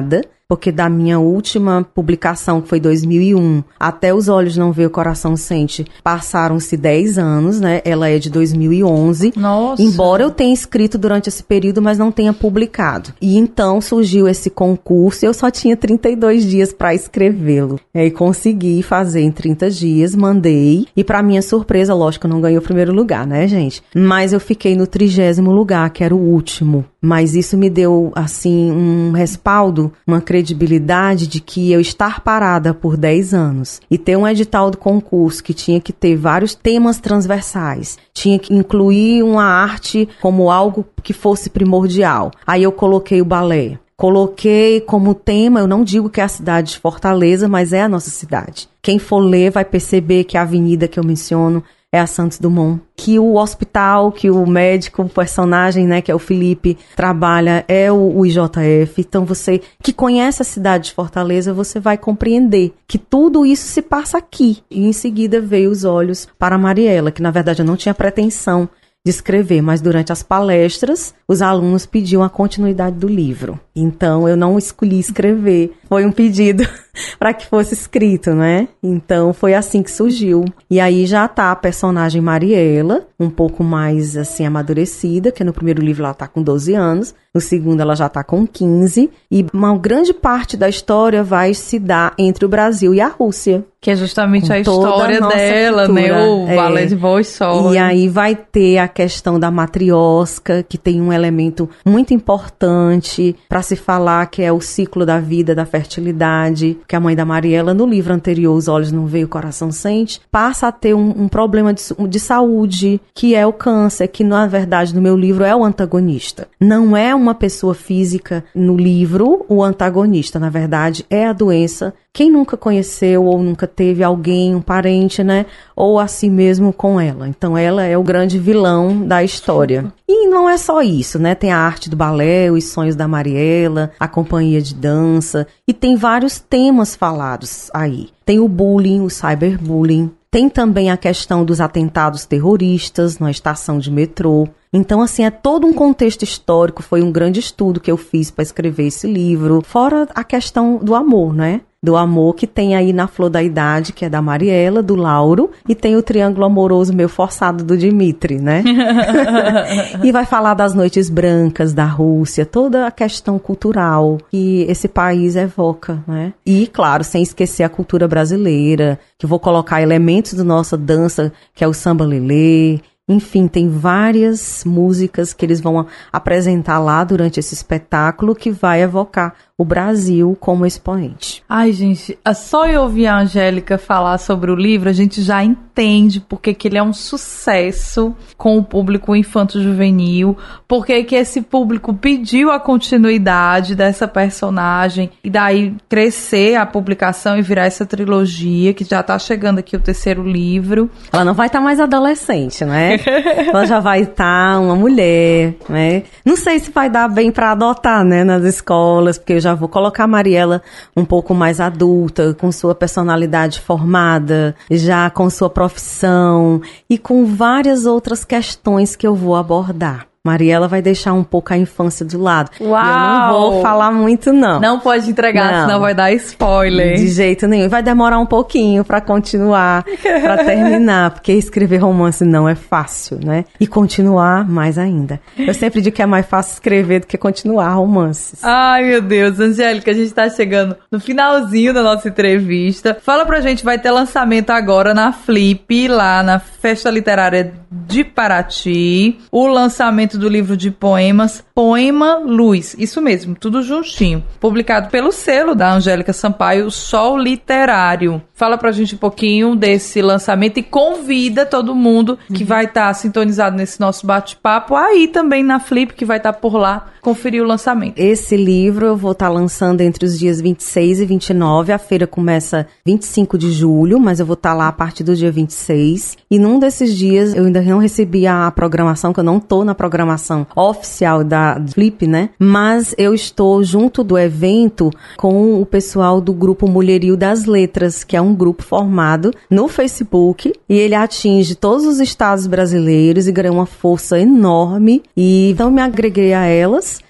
Speaker 3: porque da minha última publicação, que foi 2001, até Os Olhos Não Vê, o Coração Sente, passaram-se 10 anos, né? Ela é de 2011.
Speaker 2: Nossa!
Speaker 3: Embora eu tenha escrito durante esse período, mas não tenha publicado. E então surgiu esse concurso, eu só tinha 32 dias para escrevê-lo. E aí consegui fazer em 30 dias, mandei. E para minha surpresa, lógico, eu não ganhei o primeiro lugar, né, gente? Mas eu fiquei no 30º lugar, que era o último. Mas isso me deu, assim, um respaldo, uma credibilidade de que eu estar parada por 10 anos e ter um edital do concurso que tinha que ter vários temas transversais, tinha que incluir uma arte como algo que fosse primordial. Aí eu coloquei o balé. Coloquei como tema, eu não digo que é a cidade de Fortaleza, mas é a nossa cidade. Quem for ler vai perceber que a avenida que eu menciono é a Santos Dumont, que o hospital, que o médico, o personagem, né, que é o Felipe, trabalha, é o IJF. Então você que conhece a cidade de Fortaleza, você vai compreender que tudo isso se passa aqui. E em seguida veio Os Olhos para a Mariela, que na verdade eu não tinha pretensão de escrever, mas durante as palestras, os alunos pediam a continuidade do livro. Então, eu não escolhi escrever. Foi um pedido para que fosse escrito, né? Então, foi assim que surgiu. E aí já tá a personagem Mariela, um pouco mais, assim, amadurecida, que no primeiro livro ela tá com 12 anos, no segundo ela já tá com 15, e uma grande parte da história vai se dar entre o Brasil e a Rússia.
Speaker 2: Que é justamente a história dela,
Speaker 3: cultura,
Speaker 2: né? O balé de vó e sol.
Speaker 3: E aí vai ter a questão da matriosca, que tem um elemento muito importante para se falar, que é o ciclo da vida, da fertilidade, que a mãe da Mariela, no livro anterior, Os Olhos Não Veem, o Coração Sente, passa a ter um problema de saúde, que é o câncer, que na verdade no meu livro é o antagonista. Não é uma pessoa física no livro o antagonista, na verdade é a doença. Quem nunca conheceu ou nunca teve alguém, um parente, né? Ou a si mesmo com ela. Então ela é o grande vilão da história. E não é só isso, né? Tem a arte do balé, os sonhos da Mariela, a companhia de dança. E tem vários temas falados aí. Tem o bullying, o cyberbullying. Tem também a questão dos atentados terroristas na estação de metrô. Então, assim, é todo um contexto histórico. Foi um grande estudo que eu fiz para escrever esse livro. Fora a questão do amor, né? Do amor que tem aí na Flor da Idade, que é da Mariela, do Lauro, e tem o triângulo amoroso meio forçado do Dimitri, né? E vai falar das noites brancas da Rússia, toda a questão cultural que esse país evoca, né? E, claro, sem esquecer a cultura brasileira, que eu vou colocar elementos da nossa dança, que é o samba-lelê. Enfim, tem várias músicas que eles vão apresentar lá durante esse espetáculo que vai evocar o Brasil como expoente.
Speaker 2: Ai, gente, só eu ouvir a Angélica falar sobre o livro, a gente já entende porque que ele é um sucesso com o público infanto-juvenil, porque que esse público pediu a continuidade dessa personagem e daí crescer a publicação e virar essa trilogia, que já tá chegando aqui o 3º livro.
Speaker 3: Ela não vai estar mais adolescente, né? Ela já vai estar uma mulher, né? Não sei se vai dar bem para adotar, né, nas escolas, porque eu já vou colocar a Mariela um pouco mais adulta, com sua personalidade formada, já com sua profissão e com várias outras questões que eu vou abordar. Mariela vai deixar um pouco a infância do lado.
Speaker 2: Uau!
Speaker 3: Eu não vou falar muito, não.
Speaker 2: Não pode entregar, senão vai dar spoiler.
Speaker 3: De jeito nenhum. Vai demorar um pouquinho pra continuar, pra terminar, porque escrever romance não é fácil, né? E continuar, mais ainda. Eu sempre digo que é mais fácil escrever do que continuar romances.
Speaker 2: Ai, meu Deus. Angélica, a gente tá chegando no finalzinho da nossa entrevista. Fala pra gente, vai ter lançamento agora na Flip, lá na Festa Literária de Paraty. O lançamento do livro de poemas Poema Luz, isso mesmo, tudo juntinho, publicado pelo selo da Angélica Sampaio, Sol Literário. Fala pra gente um pouquinho desse lançamento e convida todo mundo que vai estar sintonizado nesse nosso bate-papo aí também na Flip, que vai estar por lá, conferir o lançamento.
Speaker 3: Esse livro eu vou estar lançando entre os dias 26 e 29, a feira começa 25 de julho, mas eu vou estar lá a partir do dia 26, e num desses dias eu ainda não recebi a programação, que eu não tô na programação oficial da Flip, né? Mas eu estou junto do evento com o pessoal do grupo Mulherio das Letras, que é um grupo formado no Facebook, e ele atinge todos os estados brasileiros e ganha uma força enorme, e então me agreguei a elas.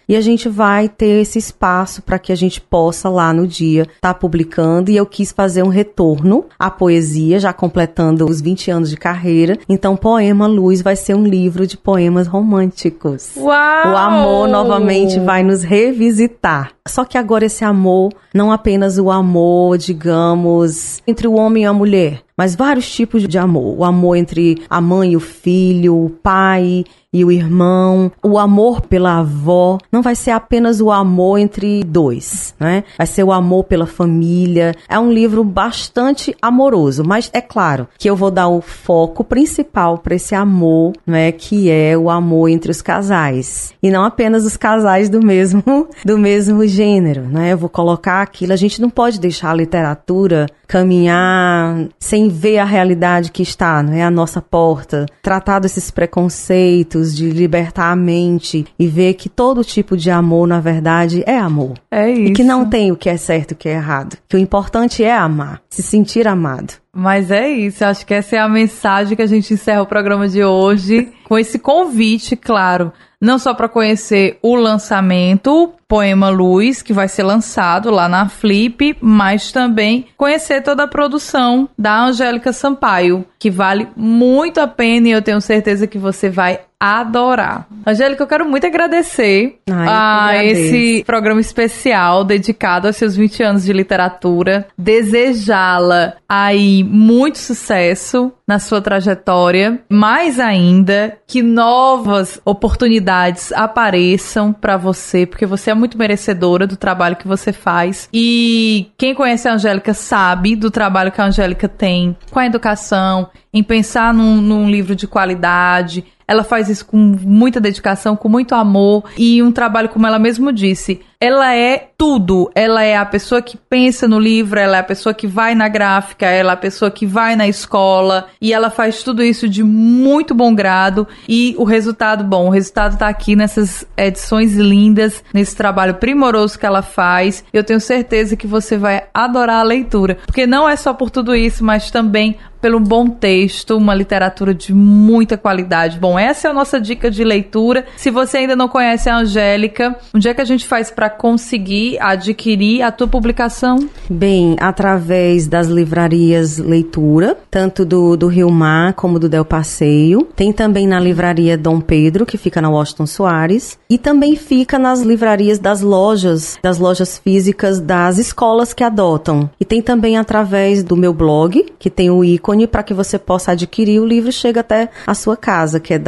Speaker 3: e a gente vai ter esse espaço para que a gente possa lá no dia estar publicando, e eu quis fazer um retorno à poesia, já completando os 20 anos de carreira. Então, Poema Luz vai ser um livro de poemas românticos.
Speaker 2: Uau!
Speaker 3: O amor novamente vai nos revisitar. Só que agora esse amor, não apenas o amor, digamos, entre o homem e a mulher, mas vários tipos de amor. O amor entre a mãe e o filho, o pai e o irmão, o amor pela avó. Não vai ser apenas o amor entre dois, né? Vai ser o amor pela família. É um livro bastante amoroso, mas é claro que eu vou dar o foco principal para esse amor, né? Que é o amor entre os casais. E não apenas os casais do mesmo gênero, né? Eu vou colocar aquilo. A gente não pode deixar a literatura caminhar sem ver a realidade que está, não é, à nossa porta, tratar desses preconceitos, de libertar a mente e ver que todo tipo de amor, na verdade, é amor.
Speaker 2: É isso.
Speaker 3: E que não tem o que é certo e o que é errado. Que o importante é amar, se sentir amado.
Speaker 2: Mas é isso, acho que essa é a mensagem que a gente encerra o programa de hoje, com esse convite, claro, não só para conhecer o lançamento Poema Luz, que vai ser lançado lá na Flip, mas também conhecer toda a produção da Angélica Sampaio, que vale muito a pena e eu tenho certeza que você vai adorar. Angélica, eu quero muito agradecer a esse programa especial dedicado aos seus 20 anos de literatura, desejá-la aí muito sucesso na sua trajetória, mais ainda que novas oportunidades apareçam para você, porque você é muito merecedora do trabalho que você faz, e quem conhece a Angélica sabe do trabalho que a Angélica tem com a educação, em pensar num livro de qualidade. Ela faz isso com muita dedicação, com muito amor e um trabalho, como ela mesmo disse, ela é tudo. Ela é a pessoa que pensa no livro, ela é a pessoa que vai na gráfica, ela é a pessoa que vai na escola e ela faz tudo isso de muito bom grado e o resultado tá aqui nessas edições lindas, nesse trabalho primoroso que ela faz. Eu tenho certeza que você vai adorar a leitura, porque não é só por tudo isso, mas também pelo bom texto, uma literatura de muita qualidade. Bom, essa é a nossa dica de leitura. Se você ainda não conhece a Angélica, onde é que a gente faz para conseguir adquirir a tua publicação?
Speaker 3: Bem, através das livrarias Leitura, tanto do Rio Mar como do Del Passeio. Tem também na livraria Dom Pedro, que fica na Washington Soares. E também fica nas livrarias das lojas físicas das escolas que adotam. E tem também através do meu blog, que tem o ícone para que você possa adquirir o livro, chega até a sua casa, que é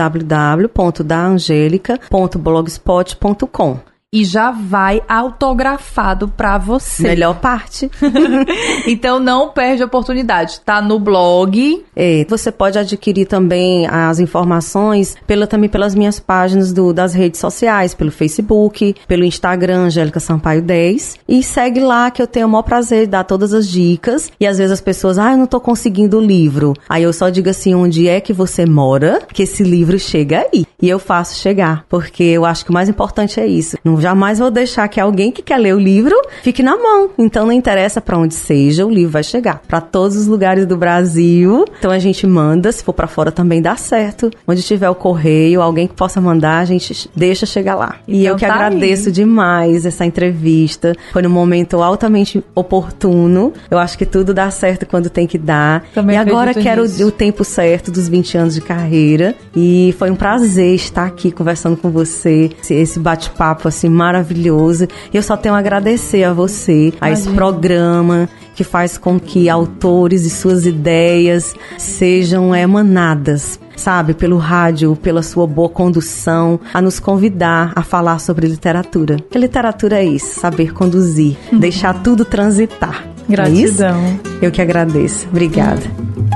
Speaker 3: www.daangelica.blogspot.com.
Speaker 2: E já vai autografado pra você.
Speaker 3: Melhor parte.
Speaker 2: Então não perde a oportunidade. Tá no blog.
Speaker 3: Você pode adquirir também as informações também pelas minhas páginas das redes sociais, pelo Facebook, pelo Instagram, Angélica Sampaio 10. E segue lá que eu tenho o maior prazer de dar todas as dicas. E às vezes as pessoas, eu não tô conseguindo o livro. Aí eu só digo assim, onde é que você mora, que esse livro chega aí. E eu faço chegar, porque eu acho que o mais importante é isso. Jamais vou deixar que alguém que quer ler o livro fique na mão. Então não interessa para onde seja, o livro vai chegar para todos os lugares do Brasil. Então a gente manda, se for para fora também dá certo. Onde tiver o correio, alguém que possa mandar, a gente deixa chegar lá. Então, e eu que agradeço demais essa entrevista. Foi num momento altamente oportuno. Eu acho que tudo dá certo quando tem que dar.
Speaker 2: Também
Speaker 3: e agora quero o tempo certo dos 20 anos de carreira. E foi um prazer estar aqui conversando com você. Esse bate-papo assim maravilhoso. E eu só tenho a agradecer a você, a esse programa que faz com que autores e suas ideias sejam emanadas, sabe, pelo rádio, pela sua boa condução, a nos convidar a falar sobre literatura. Porque literatura é isso, saber conduzir, deixar tudo transitar.
Speaker 2: Gratidão.
Speaker 3: É isso? Eu que agradeço. Obrigada.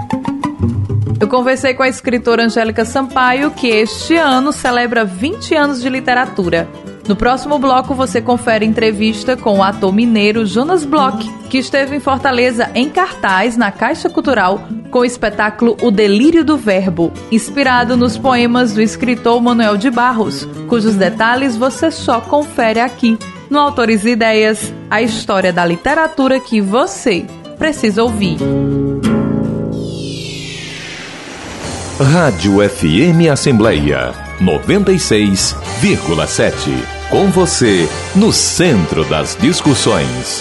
Speaker 2: Eu conversei com a escritora Angélica Sampaio, que este ano celebra 20 anos de literatura. No próximo bloco você confere entrevista com o ator mineiro Jonas Bloch, que esteve em Fortaleza em cartaz na Caixa Cultural com o espetáculo O Delírio do Verbo, inspirado nos poemas do escritor Manuel de Barros, cujos detalhes você só confere aqui, no Autorize Ideias, a história da literatura que você precisa ouvir.
Speaker 1: Rádio FM Assembleia 96,7. Com você, no centro das discussões.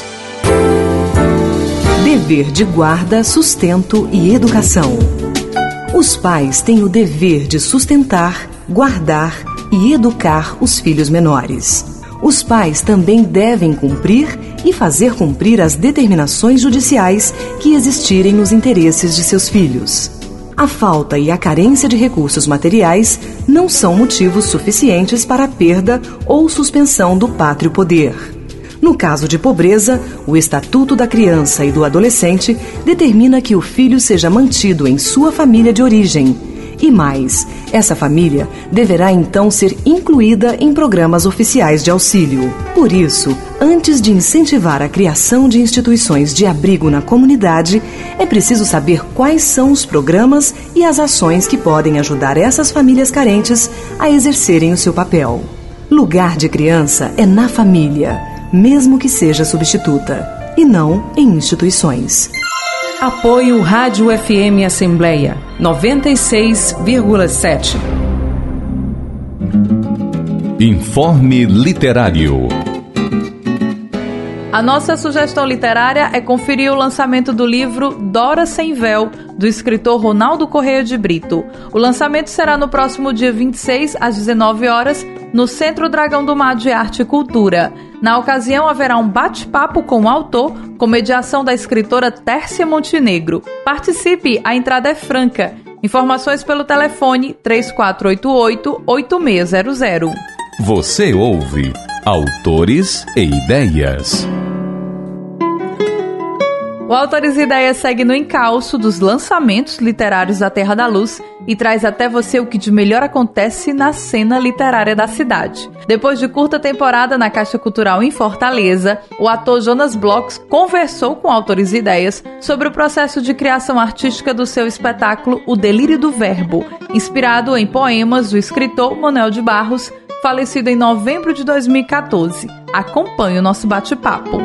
Speaker 4: Dever de guarda, sustento e educação. Os pais têm o dever de sustentar, guardar e educar os filhos menores. Os pais também devem cumprir e fazer cumprir as determinações judiciais que existirem nos interesses de seus filhos. A falta e a carência de recursos materiais não são motivos suficientes para a perda ou suspensão do pátrio poder. No caso de pobreza, o Estatuto da Criança e do Adolescente determina que o filho seja mantido em sua família de origem. E mais, essa família deverá então ser incluída em programas oficiais de auxílio. Por isso, antes de incentivar a criação de instituições de abrigo na comunidade, é preciso saber quais são os programas e as ações que podem ajudar essas famílias carentes a exercerem o seu papel. Lugar de criança é na família, mesmo que seja substituta, e não em instituições.
Speaker 5: Apoio Rádio FM Assembleia 96,7.
Speaker 1: Informe literário.
Speaker 2: A nossa sugestão literária é conferir o lançamento do livro Dora Sem Véu, do escritor Ronaldo Correia de Brito. O lançamento será no próximo dia 26, às 19 horas, no Centro Dragão do Mar de Arte e Cultura. Na ocasião, haverá um bate-papo com o autor, com mediação da escritora Tércia Montenegro. Participe, a entrada é franca. Informações pelo telefone 3488-8600.
Speaker 1: Você ouve Autores e Ideias.
Speaker 2: O Autores e Ideias segue no encalço dos lançamentos literários da Terra da Luz e traz até você o que de melhor acontece na cena literária da cidade. Depois de curta temporada na Caixa Cultural em Fortaleza, o ator Jonas Bloch conversou com Autores e Ideias sobre o processo de criação artística do seu espetáculo O Delírio do Verbo, inspirado em poemas do escritor Manuel de Barros, falecido em novembro de 2014. Acompanhe o nosso bate-papo.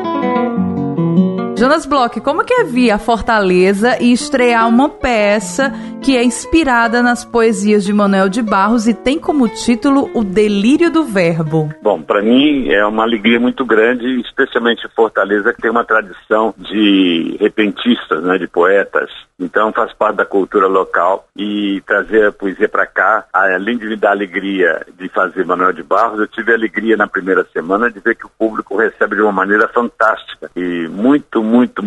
Speaker 2: Jonas Bloch, como que é vir a Fortaleza e estrear uma peça que é inspirada nas poesias de Manuel de Barros e tem como título O Delírio do Verbo?
Speaker 6: Bom, para mim é uma alegria muito grande, especialmente Fortaleza, que tem uma tradição de repentistas, né, de poetas. Então faz parte da cultura local e trazer a poesia para cá, além de me dar alegria de fazer Manuel de Barros, eu tive a alegria na primeira semana de ver que o público recebe de uma maneira fantástica e muito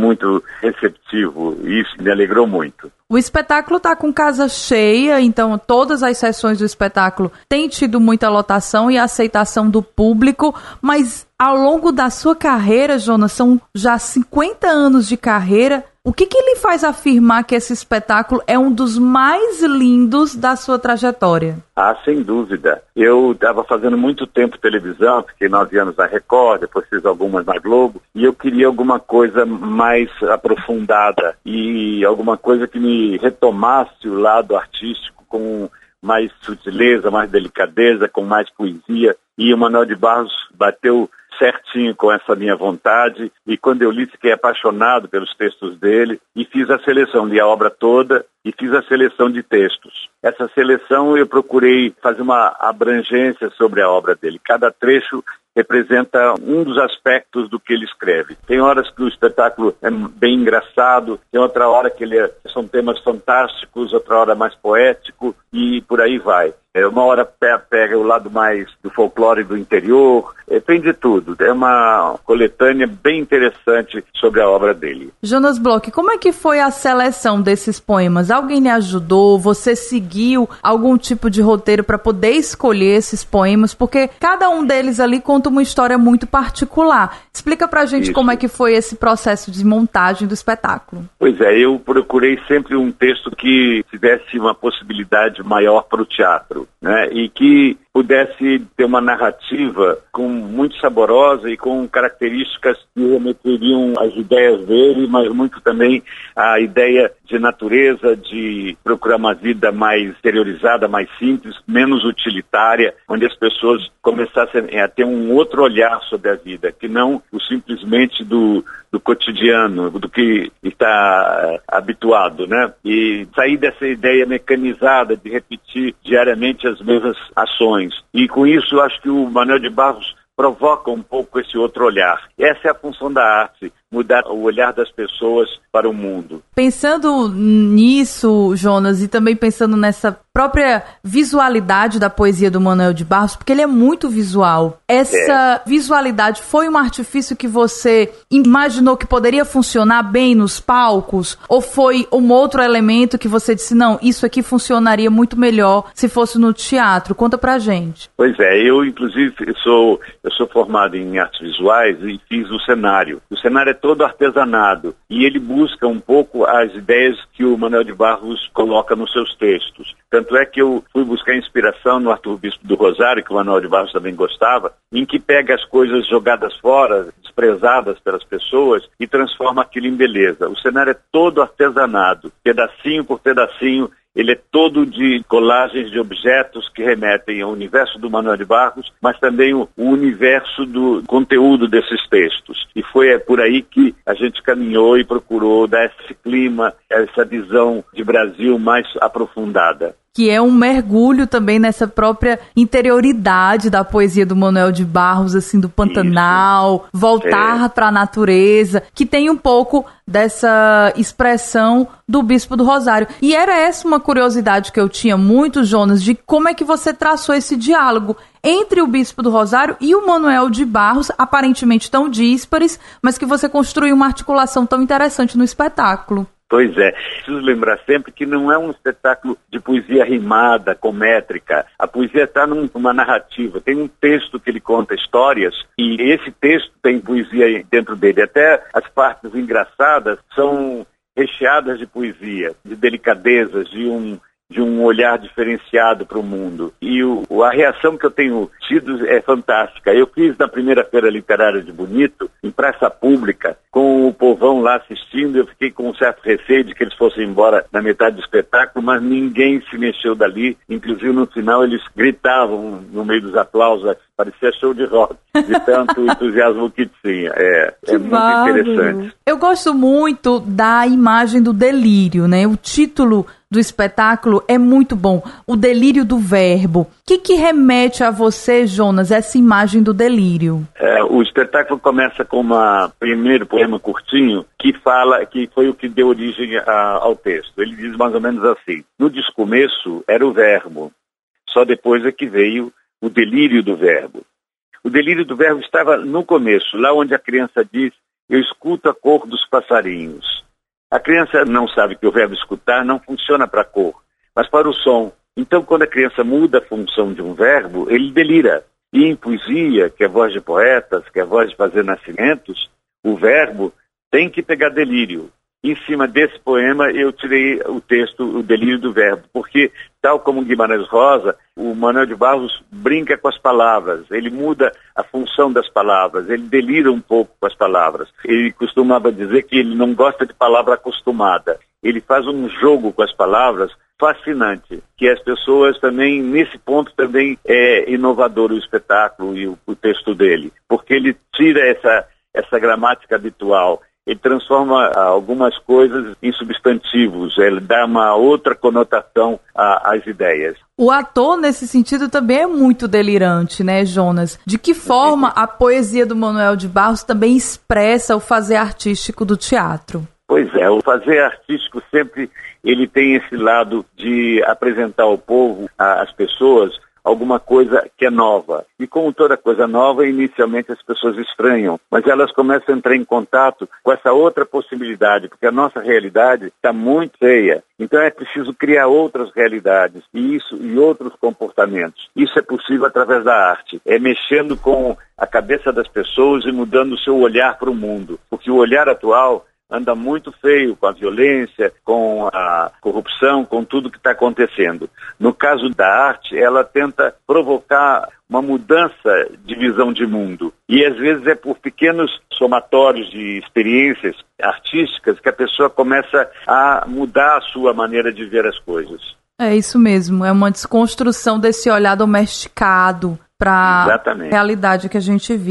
Speaker 6: receptivo, e isso me alegrou muito.
Speaker 2: O espetáculo está com casa cheia, então todas as sessões do espetáculo têm tido muita lotação e aceitação do público, mas ao longo da sua carreira, Jonas, são já 50 anos de carreira. O que lhe faz afirmar que esse espetáculo é um dos mais lindos da sua trajetória?
Speaker 6: Ah, sem dúvida. Eu estava fazendo muito tempo televisão, fiquei 9 anos na Record, depois fiz algumas na Globo, e eu queria alguma coisa mais aprofundada e alguma coisa que me retomasse o lado artístico com mais sutileza, mais delicadeza, com mais poesia, e o Manuel de Barros bateu certinho com essa minha vontade, e quando eu li, fiquei apaixonado pelos textos dele e fiz a seleção, li a obra toda e fiz a seleção de textos. Essa seleção eu procurei fazer uma abrangência sobre a obra dele. Cada trecho representa um dos aspectos do que ele escreve. Tem horas que o espetáculo é bem engraçado, tem outra hora que são temas fantásticos, outra hora mais poético e por aí vai. Uma hora pega o lado mais do folclore do interior, tem de tudo. É uma coletânea bem interessante sobre a obra dele.
Speaker 2: Jonas Bloch, como é que foi a seleção desses poemas? Alguém lhe ajudou? Você seguiu algum tipo de roteiro para poder escolher esses poemas? Porque cada um deles ali conta uma história muito particular. Explica pra gente como é que foi esse processo de montagem do espetáculo.
Speaker 6: Pois é, eu procurei sempre um texto que tivesse uma possibilidade maior para o teatro, né? E que pudesse ter uma narrativa muito saborosa e com características que remeteriam às ideias dele, mas muito também à ideia de natureza, de procurar uma vida mais exteriorizada, mais simples, menos utilitária, onde as pessoas começassem a ter um outro olhar sobre a vida, que não o simplesmente do cotidiano, do que está habituado, né? E sair dessa ideia mecanizada de repetir diariamente as mesmas ações. E com isso, acho que o Manuel de Barros provoca um pouco esse outro olhar. Essa é a função da arte, mudar o olhar das pessoas para o mundo.
Speaker 2: Pensando nisso, Jonas, e também pensando nessa própria visualidade da poesia do Manuel de Barros, porque ele é muito visual. Essa visualidade foi um artifício que você imaginou que poderia funcionar bem nos palcos? Ou foi um outro elemento que você disse, não, isso aqui funcionaria muito melhor se fosse no teatro? Conta pra gente.
Speaker 6: Pois é, eu inclusive sou formado em artes visuais e fiz o cenário. O cenário é todo artesanado e ele busca um pouco as ideias que o Manuel de Barros coloca nos seus textos. Tanto é que eu fui buscar inspiração no Arthur Bispo do Rosário, que o Manuel de Barros também gostava, em que pega as coisas jogadas fora, desprezadas pelas pessoas, e transforma aquilo em beleza. O cenário é todo artesanado, pedacinho por pedacinho. Ele é todo de colagens de objetos que remetem ao universo do Manuel de Barros, mas também o universo do conteúdo desses textos. E foi por aí que a gente caminhou e procurou dar esse clima, essa visão de Brasil mais aprofundada.
Speaker 2: Que é um mergulho também nessa própria interioridade da poesia do Manuel de Barros, assim, do Pantanal, voltar para a natureza, que tem um pouco dessa expressão do Bispo do Rosário. E era essa uma curiosidade que eu tinha muito, Jonas, de como é que você traçou esse diálogo entre o Bispo do Rosário e o Manuel de Barros, aparentemente tão díspares, mas que você construiu uma articulação tão interessante no espetáculo.
Speaker 6: Pois é, preciso lembrar sempre que não é um espetáculo de poesia rimada, cométrica. A poesia está numa narrativa, tem um texto que ele conta histórias e esse texto tem poesia dentro dele. Até as partes engraçadas são recheadas de poesia, de delicadezas, de um olhar diferenciado para o mundo. E a reação que eu tenho tido é fantástica. Eu fiz na primeira Feira Literária de Bonito, em praça pública, com o povão lá assistindo. Eu fiquei com um certo receio de que eles fossem embora na metade do espetáculo, mas ninguém se mexeu dali. Inclusive, no final, eles gritavam no meio dos aplausos. Parecia show de rock, de tanto entusiasmo que tinha. É muito interessante.
Speaker 2: Eu gosto muito da imagem do delírio, né? O título do espetáculo é muito bom. O delírio do verbo. O que remete a você, Jonas, essa imagem do delírio?
Speaker 6: O espetáculo começa com um primeiro poema curtinho que foi o que deu origem ao texto. Ele diz mais ou menos assim: no descomeço era o verbo, só depois é que veio o delírio do verbo. O delírio do verbo estava no começo, lá onde a criança diz, eu escuto a cor dos passarinhos. A criança não sabe que o verbo escutar não funciona para a cor, mas para o som. Então, quando a criança muda a função de um verbo, ele delira. E em poesia, que é voz de poetas, que é voz de fazer nascimentos, o verbo tem que pegar delírio. Em cima desse poema, eu tirei o texto, o delírio do verbo, porque, tal como Guimarães Rosa, o Manuel de Barros brinca com as palavras, ele muda a função das palavras, ele delira um pouco com as palavras. Ele costumava dizer que ele não gosta de palavra acostumada. Ele faz um jogo com as palavras fascinante, que as pessoas também, nesse ponto também é inovador o espetáculo e o texto dele, porque ele tira essa gramática habitual. Ele transforma algumas coisas em substantivos, ele dá uma outra conotação às ideias.
Speaker 2: O ator, nesse sentido, também é muito delirante, né, Jonas? De que forma a poesia do Manuel de Barros também expressa o fazer artístico do teatro?
Speaker 6: Pois é, o fazer artístico sempre ele tem esse lado de apresentar ao povo, às pessoas, alguma coisa que é nova. E como toda coisa nova, inicialmente as pessoas estranham, mas elas começam a entrar em contato com essa outra possibilidade, porque a nossa realidade está muito feia. Então é preciso criar outras realidades e outros comportamentos. Isso é possível através da arte. É mexendo com a cabeça das pessoas e mudando o seu olhar para o mundo. Porque o olhar atual anda muito feio com a violência, com a corrupção, com tudo que está acontecendo. No caso da arte, ela tenta provocar uma mudança de visão de mundo. E às vezes é por pequenos somatórios de experiências artísticas que a pessoa começa a mudar a sua maneira de ver as coisas.
Speaker 2: É isso mesmo, é uma desconstrução desse olhar domesticado para a realidade que a gente vive.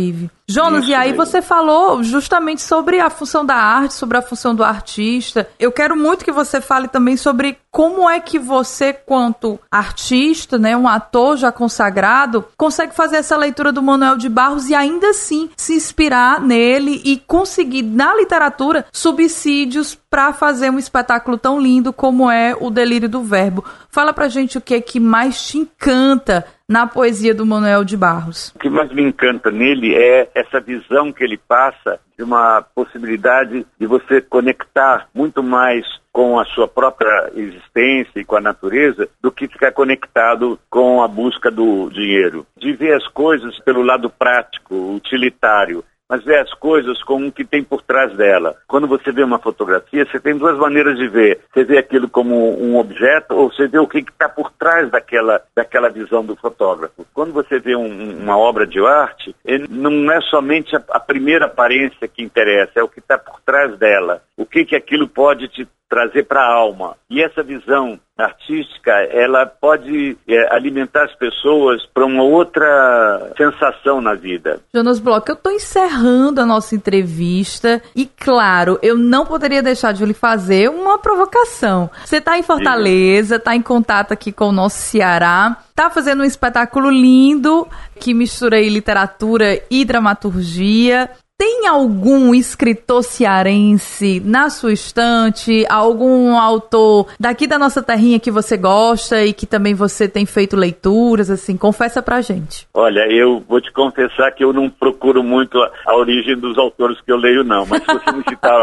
Speaker 2: Jonas,
Speaker 6: Isso
Speaker 2: e aí
Speaker 6: mesmo.
Speaker 2: você falou justamente sobre a função da arte, sobre a função do artista. Eu quero muito que você fale também sobre como é que você, quanto artista, né, um ator já consagrado, consegue fazer essa leitura do Manuel de Barros e ainda assim se inspirar nele e conseguir, na literatura, subsídios para fazer um espetáculo tão lindo como é o Delírio do Verbo. Fala pra gente o que é que mais te encanta na poesia do Manuel de Barros.
Speaker 6: O que mais me encanta nele é essa visão que ele passa de uma possibilidade de você conectar muito mais com a sua própria existência e com a natureza do que ficar conectado com a busca do dinheiro. De ver as coisas pelo lado prático, utilitário, mas ver as coisas como o que tem por trás dela. Quando você vê uma fotografia, você tem duas maneiras de ver. Você vê aquilo como um objeto ou você vê o que está por trás daquela visão do fotógrafo. Quando você vê uma obra de arte, não é somente a primeira aparência que interessa, é o que está por trás dela. O que aquilo pode te trazer para a alma. E essa visão artística, ela pode alimentar as pessoas para uma outra sensação na vida.
Speaker 2: Jonas Bloch, eu estou encerrando a nossa entrevista e, claro, eu não poderia deixar de lhe fazer uma provocação. Você está em Fortaleza, está em contato aqui com o nosso Ceará, está fazendo um espetáculo lindo que mistura aí literatura e dramaturgia. Tem algum escritor cearense na sua estante, algum autor daqui da nossa terrinha que você gosta e que também você tem feito leituras, assim? Confessa pra gente.
Speaker 6: Olha, eu vou te confessar que eu não procuro muito a origem dos autores que eu leio, não. Mas se você me citar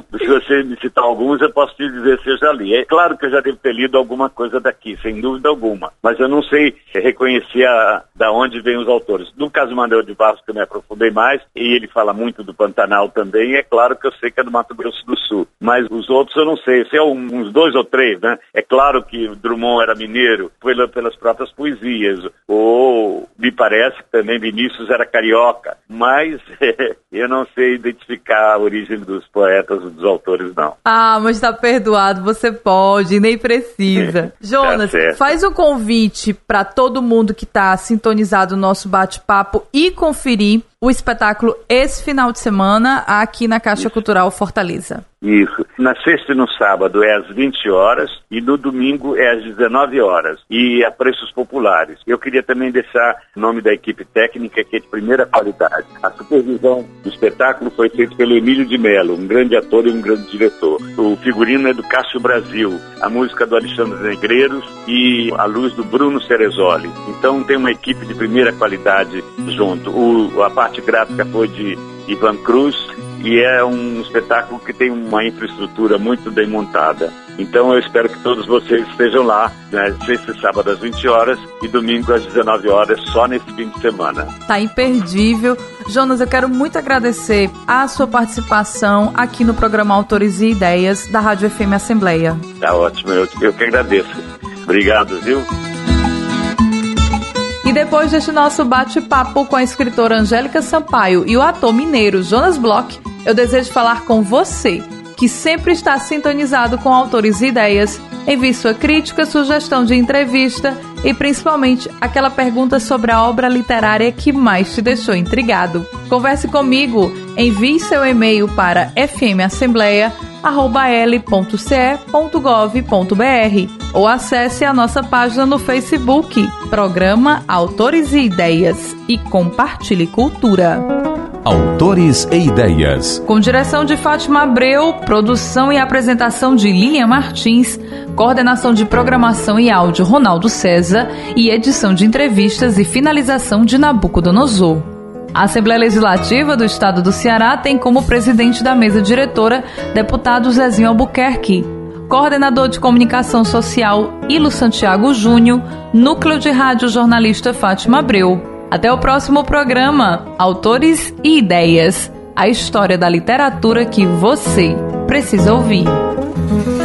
Speaker 6: alguns, eu posso te dizer se eu já li. É claro que eu já devo ter lido alguma coisa daqui, sem dúvida alguma. Mas eu não sei reconhecer da onde vêm os autores. No caso do Manuel de Barros, que eu me aprofundei mais, e ele fala muito do Pantanal também, é claro que eu sei que é do Mato Grosso do Sul, mas os outros eu não sei, eu sei uns 2 ou 3, né? É claro que o Drummond era mineiro, pelas próprias poesias, ou me parece que também Vinícius era carioca, mas eu não sei identificar a origem dos poetas, dos autores, não.
Speaker 2: Ah, mas tá perdoado, você pode, nem precisa. Jonas, faz um convite para todo mundo que tá sintonizado no nosso bate-papo e conferir o espetáculo esse final de semana aqui na Caixa Cultural Fortaleza.
Speaker 6: Isso. Na sexta e no sábado é às 20 horas e no domingo é às 19 horas e a preços populares. Eu queria também deixar o nome da equipe técnica, que é de primeira qualidade. A supervisão do espetáculo foi feita pelo Emílio de Mello, um grande ator e um grande diretor. O figurino é do Cássio Brasil, a música do Alexandre Negreiros e a luz do Bruno Ceresoli. Então tem uma equipe de primeira qualidade junto. A parte gráfica foi de Ivan Cruz, e é um espetáculo que tem uma infraestrutura muito bem montada. Então eu espero que todos vocês estejam lá, né, sexta e sábado às 20 horas e domingo às 19 horas, só nesse fim de semana.
Speaker 2: Tá imperdível. Jonas, eu quero muito agradecer a sua participação aqui no programa Autores e Ideias da Rádio FM Assembleia.
Speaker 6: Tá ótimo, eu que agradeço. Obrigado, viu?
Speaker 2: E depois deste nosso bate-papo com a escritora Angélica Sampaio e o ator mineiro Jonas Bloch, eu desejo falar com você, que sempre está sintonizado com Autores e Ideias. Envie sua crítica, sugestão de entrevista e principalmente aquela pergunta sobre a obra literária que mais te deixou intrigado. Converse comigo, envie seu e-mail para fmassembleia@l.ce.gov.br ou acesse a nossa página no Facebook, Programa Autores e Ideias, e compartilhe cultura.
Speaker 1: Autores e Ideias.
Speaker 2: Com direção de Fátima Abreu, produção e apresentação de Lilian Martins, coordenação de programação e áudio Ronaldo César e edição de entrevistas e finalização de Nabucodonosor. A Assembleia Legislativa do Estado do Ceará tem como presidente da mesa diretora deputado Zezinho Albuquerque, coordenador de comunicação social Ilo Santiago Júnior, núcleo de rádio jornalista Fátima Abreu. Até o próximo programa, Autores e Ideias, a história da literatura que você precisa ouvir.